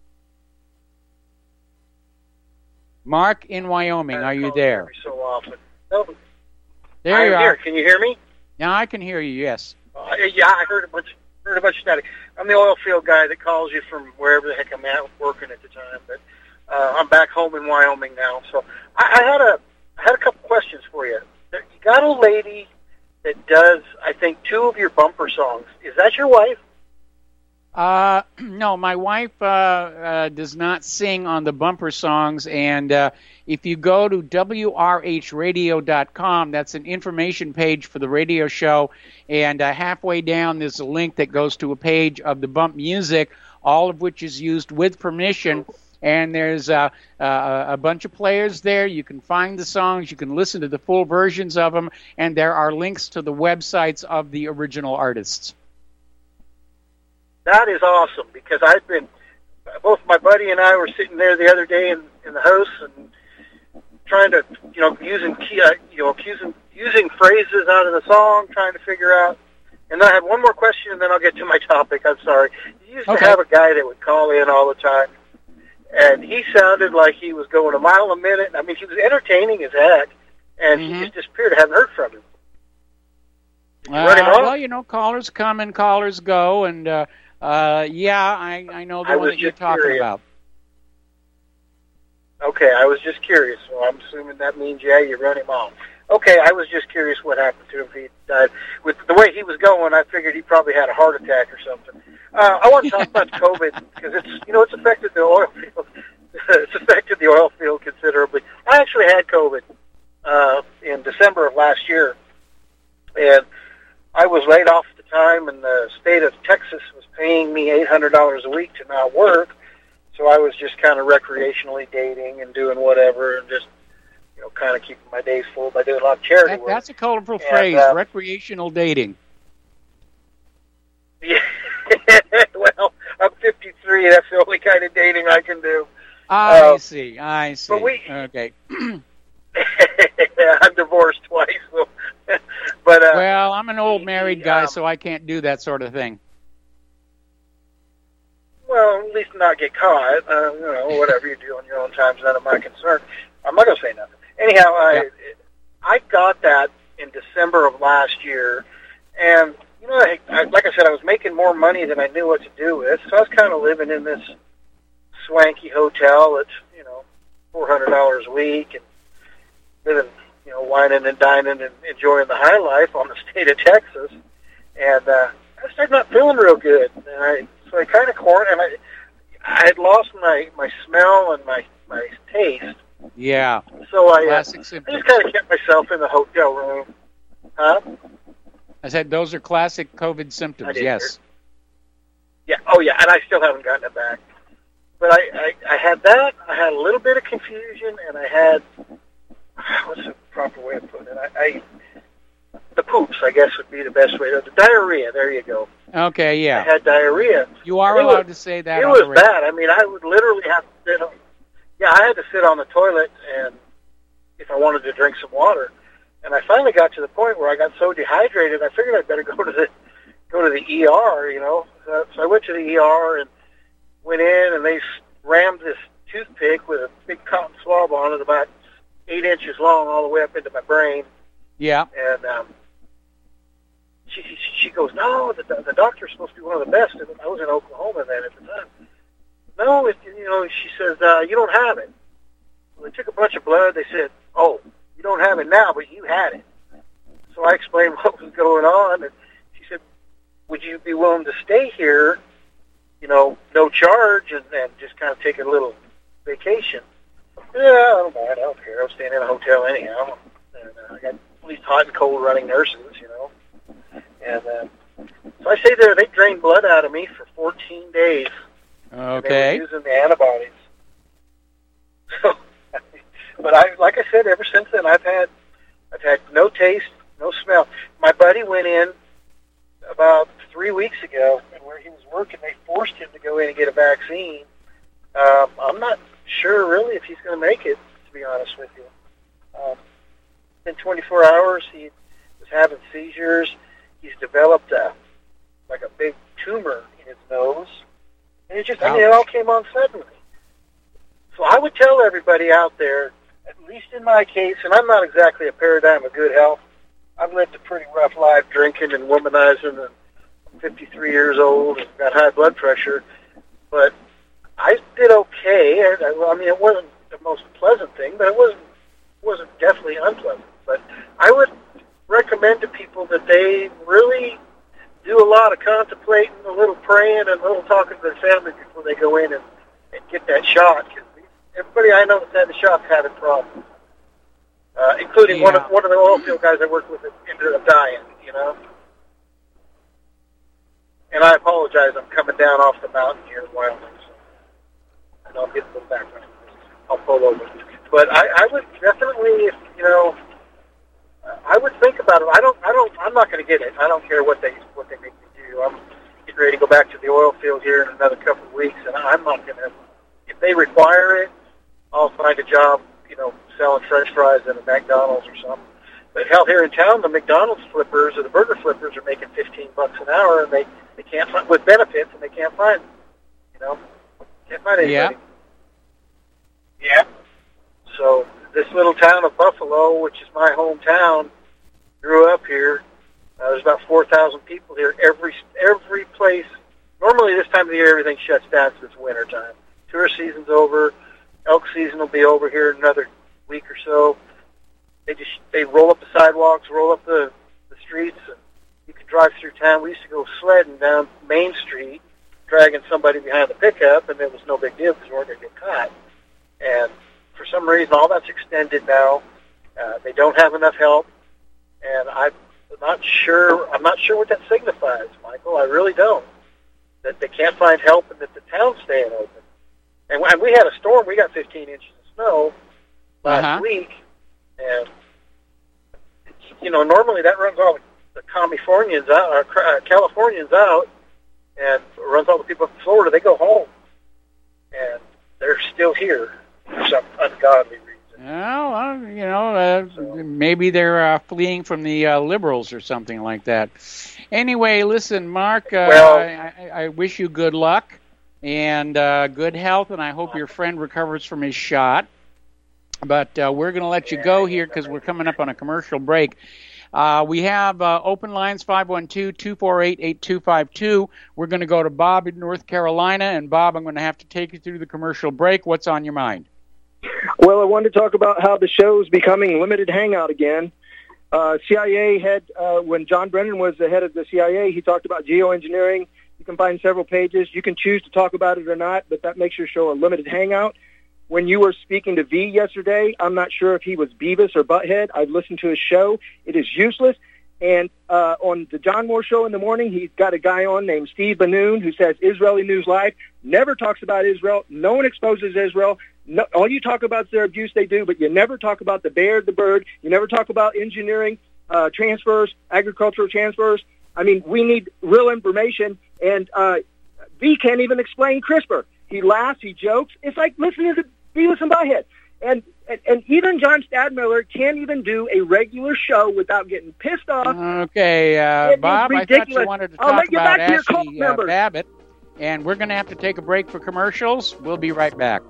B: Mark in Wyoming, are you there?
N: So often. No.
B: There
N: I'm
B: you are.
N: Here. Can you hear me?
B: Yeah, I can hear you, yes.
N: Uh, yeah, I heard a bunch, heard a bunch of static. I'm the oil field guy that calls you from wherever the heck I'm at working at the time, but uh, I'm back home in Wyoming now. So I, I had a I had a couple questions for you. You got a lady that does, I think, two of your bumper songs. Is that your wife?
B: Uh, no, my wife uh, uh, does not sing on the bumper songs, and uh, if you go to W R H radio dot com, that's an information page for the radio show, and uh, halfway down there's a link that goes to a page of the bump music, all of which is used with permission, and there's uh, uh, a bunch of players there. You can find the songs, you can listen to the full versions of them, and there are links to the websites of the original artists.
N: That is awesome, because I've been, both my buddy and I were sitting there the other day in, in the house and trying to, you know, using key, uh, you know, using, using phrases out of the song, trying to figure out. And I had one more question, and then I'll get to my topic. I'm sorry. You used
B: okay.
N: to have a guy that would call in all the time, and he sounded like he was going a mile a minute. I mean, he was entertaining as heck, and mm-hmm. he just disappeared. I haven't heard from him. Did you
B: uh,
N: run him off?
B: Well, you know, callers come and callers go, and uh, uh, yeah, I, I know the
N: I
B: one that you're talking
N: curious.
B: about.
N: Okay, I was just curious. So I'm assuming that means, yeah, you run him off. Okay, I was just curious what happened to him if he died. With the way he was going, I figured he probably had a heart attack or something. Uh, I want to talk about COVID because it's, you know, it's affected the oil field. It's affected the oil field considerably. I actually had COVID uh, in December of last year, and I was laid off at the time, and the state of Texas was paying me eight hundred dollars a week to not work. So I was just kind of recreationally dating and doing whatever, and just, you know, kind of keeping my days full by doing a lot of charity
B: that,
N: work.
B: That's a colorful
N: and,
B: phrase,
N: uh,
B: recreational dating.
N: Yeah. Well, I'm fifty-three. That's the only kind of dating I can do.
B: I
N: um,
B: see. I see.
N: But we,
B: okay.
N: I'm divorced twice. So, but uh,
B: well, I'm an old married guy,
N: um,
B: so I can't do that sort of thing.
N: Well, at least not get caught. Uh, you know, whatever you do on your own time's none of my concern. I'm not gonna say nothing. Anyhow, I yeah. I got that in December of last year, and you know, I, I, like I said, I was making more money than I knew what to do with. So I was kind of living in this swanky hotel that's, you know, four hundred dollars a week, and living, you know, whining and dining and enjoying the high life on the state of Texas. And uh, I started not feeling real good, and I so I kind of quarantined. And I I had lost my my smell and my my taste.
B: Yeah.
N: So I, uh, I
B: Classic
N: just kind of kept myself in the hotel room. Huh?
B: I said those are classic COVID symptoms. Yes.
N: Yeah, oh yeah, and I still haven't gotten it back. But I, I, I had that, I had a little bit of confusion, and I had, what's the proper way of putting it? I, I the poops, I guess, would be the best way. The diarrhea, there you go.
B: Okay, yeah.
N: I had diarrhea.
B: You are allowed was, to say that.
N: It
B: on
N: was
B: the radio.
N: bad. I mean, I would literally have to sit on, yeah, I had to sit on the toilet and if I wanted to drink some water. And I finally got to the point where I got so dehydrated, I figured I'd better go to the go to the E R, you know. So, so I went to the E R and went in, and they rammed this toothpick with a big cotton swab on it, about eight inches long, all the way up into my brain.
B: Yeah.
N: And um, she she goes, no, the the doctor's supposed to be one of the best. And I was in Oklahoma then at the time. No, it, you know, she says uh, you don't have it. Well, they took a bunch of blood. They said, oh, you don't have it now, but you had it. So I explained what was going on, and she said, would you be willing to stay here, you know, no charge, and, and just kind of take a little vacation? Yeah, I don't mind. I don't care. I was staying in a hotel anyhow. And uh, I got at least hot and cold running nurses, you know. And uh, so I stayed there. They drained blood out of me for fourteen days.
B: Okay.
N: They were using the antibodies. So, but I, like I said, ever since then, I've had, I've had no taste, no smell. My buddy went in about three weeks ago, and where he was working, they forced him to go in and get a vaccine. Um, I'm not sure really if he's going to make it, to be honest with you. Um, in twenty-four hours, he was having seizures. He's developed a, like a big tumor in his nose. And it just, I mean, it all came on suddenly. So I would tell everybody out there, at least in my case, and I'm not exactly a paradigm of good health. I've lived a pretty rough life drinking and womanizing, and I'm fifty-three years old and got high blood pressure. But I did okay. I, I mean, it wasn't the most pleasant thing, but it wasn't wasn't definitely unpleasant. But I would recommend to people that they really do a lot of contemplating, a little praying, and a little talking to their family before they go in and, and get that shot. Because everybody I know that's had the shot's having problems, uh, including yeah. one of one of the oil field guys I worked with that ended up dying. You know. And I apologize. I'm coming down off the mountain here in Wyoming, so I know I'm getting a little background. I'll pull over. But I, I would definitely, if, you know, I would think about it. I don't. I don't. I'm not going to get it. I don't care what they what they make me do. I'm getting ready to go back to the oil field here in another couple of weeks, and I'm not going to. If they require it, I'll find a job, you know, selling French fries at a McDonald's or something. But hell, here in town, the McDonald's flippers or the burger flippers are making fifteen bucks an hour, and they, they can't find with benefits, and they can't find, you know, can't find anybody.
B: Yeah.
N: Yeah. So this little town of Buffalo, which is my hometown, grew up here. Uh, there's about four thousand people here. Every every place. Normally, this time of the year, everything shuts down because it's winter time. Tourist season's over. Elk season will be over here in another week or so. They just they roll up the sidewalks, roll up the, the streets, and you can drive through town. We used to go sledding down Main Street, dragging somebody behind the pickup, and it was no big deal because we weren't going to get caught. And for some reason, all that's extended now. Uh, they don't have enough help, and I'm not sure. I'm not sure what that signifies, Michael. I really don't. That they can't find help, and that the town's staying open. And when we had a storm, we got fifteen inches of snow last
B: uh-huh.
N: week, and you know, normally that runs all the Californians out, or uh, Californians out, and runs all the people up in Florida. They go home, and they're still here for some ungodly reason.
B: Well, uh, you know, uh, so. maybe they're uh, fleeing from the uh, liberals or something like that. Anyway, listen, Mark, uh,
N: well,
B: I, I wish you good luck and uh, good health, and I hope your friend recovers from his shot. But uh, we're going to let you go here because we're coming up on a commercial break. Uh, we have uh, open lines, five one two, two four eight, eight two five two. We're going to go to Bob in North Carolina. And, Bob, I'm going to have to take you through the commercial break. What's on your mind?
O: Well, I wanted to talk about how the show's becoming limited hangout again. Uh, C I A had, uh, when John Brennan was the head of the C I A, he talked about geoengineering. You can find several pages. You can choose to talk about it or not, but that makes your show a limited hangout. When you were speaking to V yesterday, I'm not sure if he was Beavis or Butthead. I've listened to his show. It is useless. And uh, on the John Moore Show in the morning, he's got a guy on named Steve Banoun who says Israeli News Live, never talks about Israel. No one exposes Israel. No, all you talk about is their abuse they do, but you never talk about the bear, the bird. You never talk about engineering uh, transfers, agricultural transfers. I mean, we need real information. And uh, V can't even explain CRISPR. He laughs, he jokes. It's like listening to Beavis and Butthead. And, and and even John Stadmiller can't even do a regular show without getting pissed off.
B: Okay, uh, Bob, I thought you wanted to
O: I'll
B: talk
O: let you
B: about
O: back to your cult
B: Ashley uh,
O: members.
B: Babbitt, and we're going to have to take a break for commercials. We'll be right back.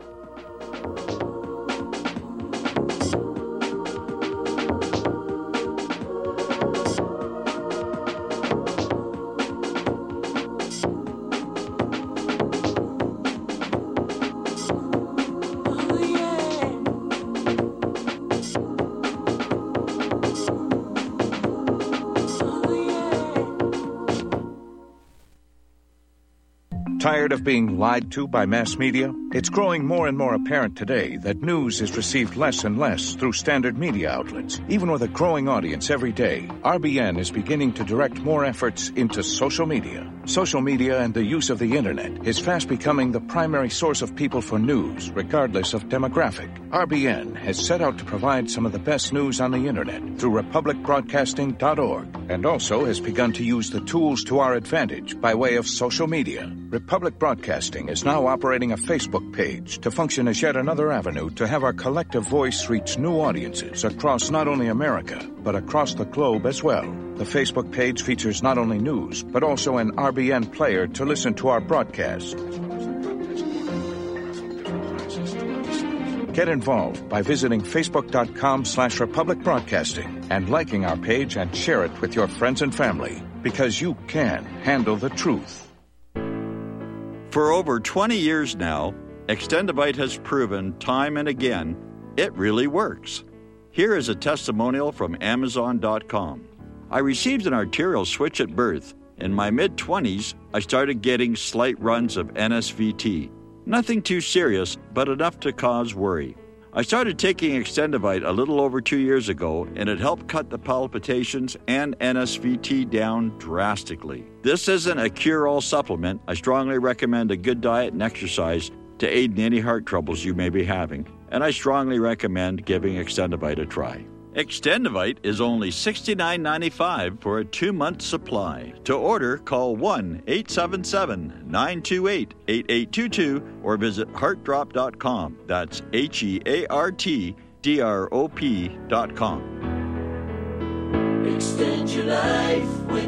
P: Tired of being lied to by mass media? It's growing more and more apparent today that news is received less and less through standard media outlets. Even with a growing audience every day, R B N is beginning to direct more efforts into social media. Social media and the use of the internet is fast becoming the primary source of people for news, regardless of demographic. R B N has set out to provide some of the best news on the internet through republic broadcasting dot org, and also has begun to use the tools to our advantage by way of social media. Republic Broadcasting is now operating a Facebook page to function as yet another avenue to have our collective voice reach new audiences across not only America, but across the globe as well. The Facebook page features not only news, but also an R B N player to listen to our broadcast. Get involved by visiting facebook.com slash Republic Broadcasting and liking our page and share it with your friends and family, because you can handle the truth.
H: For over twenty years now, Extendivite has proven time and again it really works. Here is a testimonial from Amazon dot com. I received an arterial switch at birth. In my mid-twenties, I started getting slight runs of N S V T. Nothing too serious, but enough to cause worry. I started taking Extendivite a little over two years ago, and it helped cut the palpitations and N S V T down drastically. This isn't a cure-all supplement. I strongly recommend a good diet and exercise to aid in any heart troubles you may be having, and I strongly recommend giving Extendivite a try. Extendivite is only sixty-nine ninety-five for a two-month supply. To order, call one eight seven seven, nine two eight, eight eight two two or visit heart drop dot com. That's H E A R T D R O P dot com.
I: Extend your life with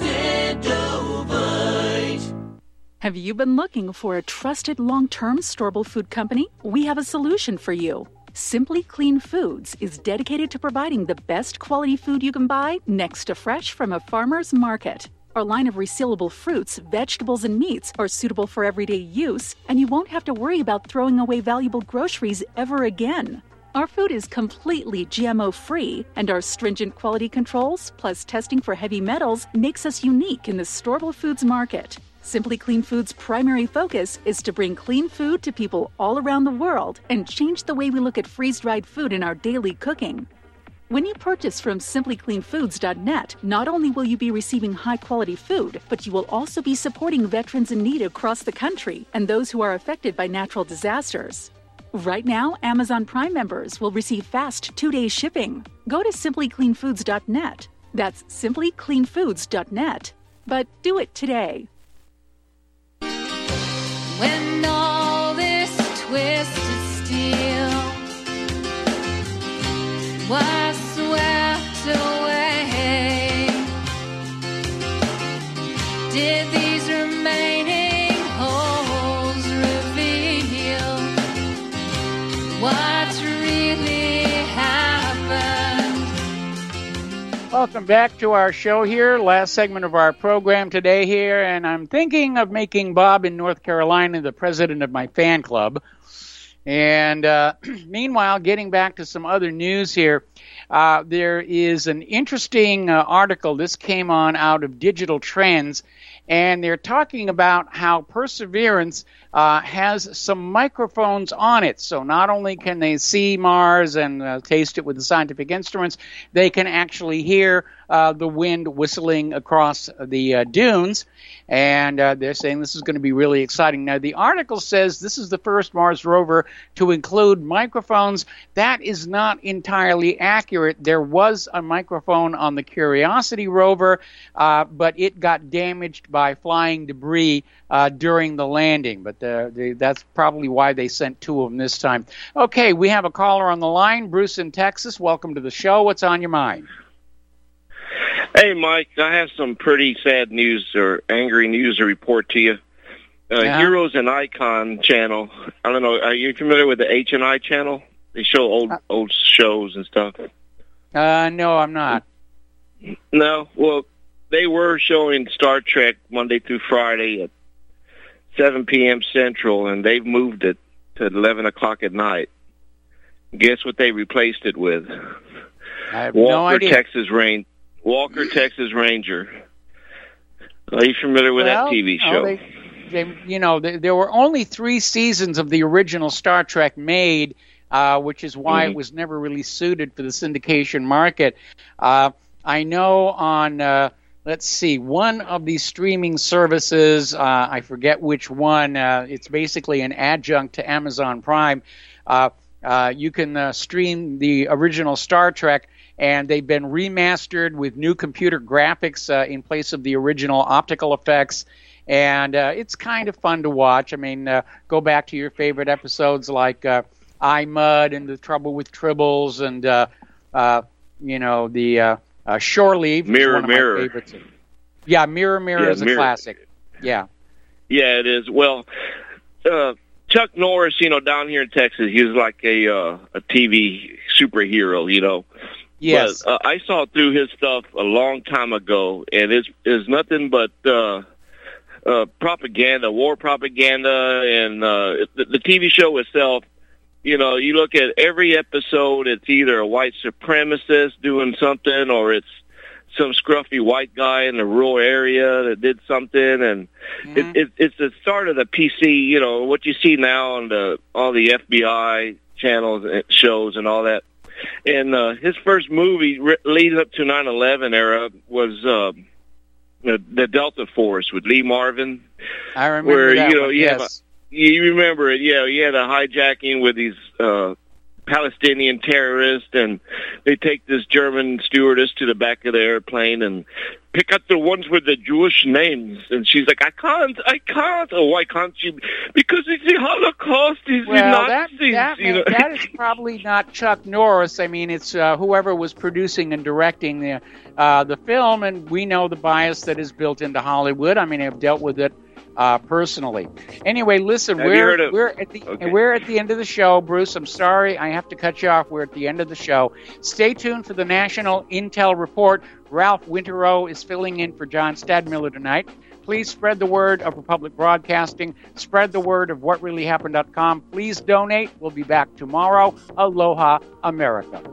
I: Extendovite.
Q: Have you been looking for a trusted long-term storable food company? We have a solution for you. Simply Clean Foods is dedicated to providing the best quality food you can buy next to fresh from a farmer's market. Our line of resealable fruits, vegetables, and meats are suitable for everyday use, and you won't have to worry about throwing away valuable groceries ever again. Our food is completely G M O-free, and our stringent quality controls, plus testing for heavy metals, makes us unique in the storable foods market. Simply Clean Foods' primary focus is to bring clean food to people all around the world and change the way we look at freeze-dried food in our daily cooking. When you purchase from simply clean foods dot net, not only will you be receiving high-quality food, but you will also be supporting veterans in need across the country and those who are affected by natural disasters. Right now, Amazon Prime members will receive fast two-day shipping. Go to simply clean foods dot net. That's simply clean foods dot net. But do it today.
R: When all this twisted steel was swept away, did these remaining holes reveal what really happened?
B: Welcome back to our show here, last segment of our program today here, and I'm thinking of making Bob in North Carolina the president of my fan club. And uh, meanwhile, getting back to some other news here, uh, there is an interesting uh, article. This came on out of Digital Trends, and they're talking about how Perseverance uh, has some microphones on it. So not only can they see Mars and uh, taste it with the scientific instruments, they can actually hear uh, the wind whistling across the uh, dunes. And uh, they're saying this is going to be really exciting. Now, the article says this is the first Mars rover to include microphones. That is not entirely accurate. There was a microphone on the Curiosity rover, uh, but it got damaged by flying debris uh, during the landing. But the, the, that's probably why they sent two of them this time. Okay, we have a caller on the line. Bruce in Texas. Welcome to the show. What's on your mind?
S: Hey, Mike, I have some pretty sad news or angry news to report to you. Uh,
B: Yeah.
S: Heroes and Icon channel. I don't know. Are you familiar with the H and I channel? They show old old shows and stuff.
B: Uh, no, I'm not.
S: No, well, they were showing Star Trek Monday through Friday at seven p.m. Central, and they've moved it to eleven o'clock at night. Guess what they replaced it with?
B: I have
S: Walker,
B: no idea.
S: Texas Rain. Walker, Texas Ranger. Are you familiar with
B: Well,
S: that T V
B: no,
S: show?
B: they, they, you know, they, there were only three seasons of the original Star Trek made, uh, which is why
S: Mhm.
B: it was never really suited for the syndication market. Uh, I know on, uh, let's see, one of these streaming services, uh, I forget which one, uh, it's basically an adjunct to Amazon Prime. Uh, uh, you can uh, stream the original Star Trek, and they've been remastered with new computer graphics uh, in place of the original optical effects. And uh, it's kind of fun to watch. I mean, uh, go back to your favorite episodes like uh, I, Mud and The Trouble with Tribbles and, uh, uh, you know, the uh, uh, Shore Leave. which is
S: Mirror,
B: one of my
S: Mirror.
B: favorites. Yeah, Mirror, Mirror
S: Yeah,
B: is a
S: Mirror.
B: classic. Yeah.
S: Yeah, it is. Well, uh, Chuck Norris, you know, down here in Texas, he was like a uh, a T V superhero, you know.
B: Yes.
S: But, uh, I saw through his stuff a long time ago, and it's, it's nothing but uh, uh, propaganda, war propaganda, and uh, the, the T V show itself. You know, you look at every episode, it's either a white supremacist doing something, or it's some scruffy white guy in a rural area that did something, and it, it, it's the start of the P C. You know what you see now on the all the F B I channels and shows and all that. And uh, his first movie re- leading up to nine eleven era was uh, the, the Delta Force with Lee Marvin.
B: I remember
S: where
B: that
S: you know
B: one,
S: you
B: yes.
S: have a, you remember it, yeah. You had a hijacking with these uh, Palestinian terrorists, and they take this German stewardess to the back of the airplane and pick out the ones with the Jewish names. And she's like, I can't, I can't. Oh, why can't you? Because it's the Holocaust. It's the
B: Well, that,
S: Nazis.
B: that,
S: you know?
B: that is probably not Chuck Norris. I mean, it's uh, whoever was producing and directing the uh, the film, and we know the bias that is built into Hollywood. I mean, I've dealt with it uh, personally. Anyway, listen,
S: Have you
B: we're
S: heard of-
B: we're at the
S: Okay.
B: we're at the end of the show, Bruce. I'm sorry, I have to cut you off. We're at the end of the show. Stay tuned for the National Intel Report. Ralph Winterow is filling in for John Stadmiller tonight. Please spread the word of Republic Broadcasting. Spread the word of what really happened dot com. Please donate. We'll be back tomorrow. Aloha, America.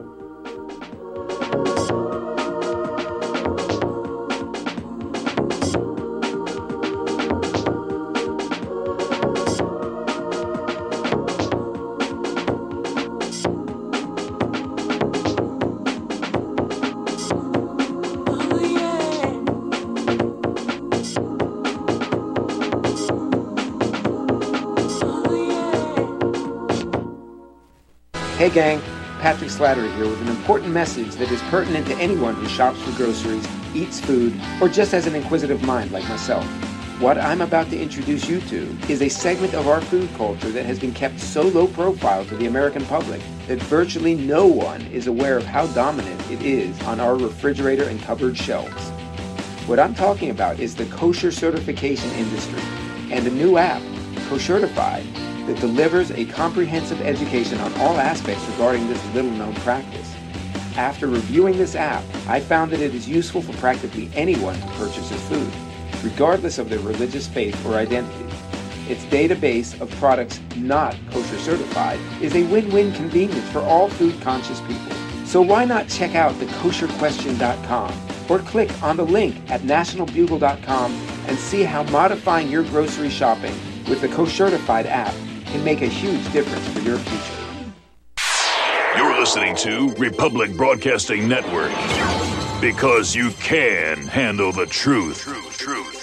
T: Hey gang, Patrick Slattery here with an important message that is pertinent to anyone who shops for groceries, eats food, or just has an inquisitive mind like myself. What I'm about to introduce you to is a segment of our food culture that has been kept so low profile to the American public that virtually no one is aware of how dominant it is on our refrigerator and cupboard shelves. What I'm talking about is the kosher certification industry and a new app, Koshertified, that delivers a comprehensive education on all aspects regarding this little-known practice. After reviewing this app, I found that it is useful for practically anyone who purchases food, regardless of their religious faith or identity. Its database of products not kosher certified is a win-win convenience for all food-conscious people. So why not check out the kosher question dot com or click on the link at national bugle dot com and see how modifying your grocery shopping with the Koshertified app can make a huge difference for your future.
A: You're listening to Republic Broadcasting Network.
U: Because you can handle the truth. Truth, truth.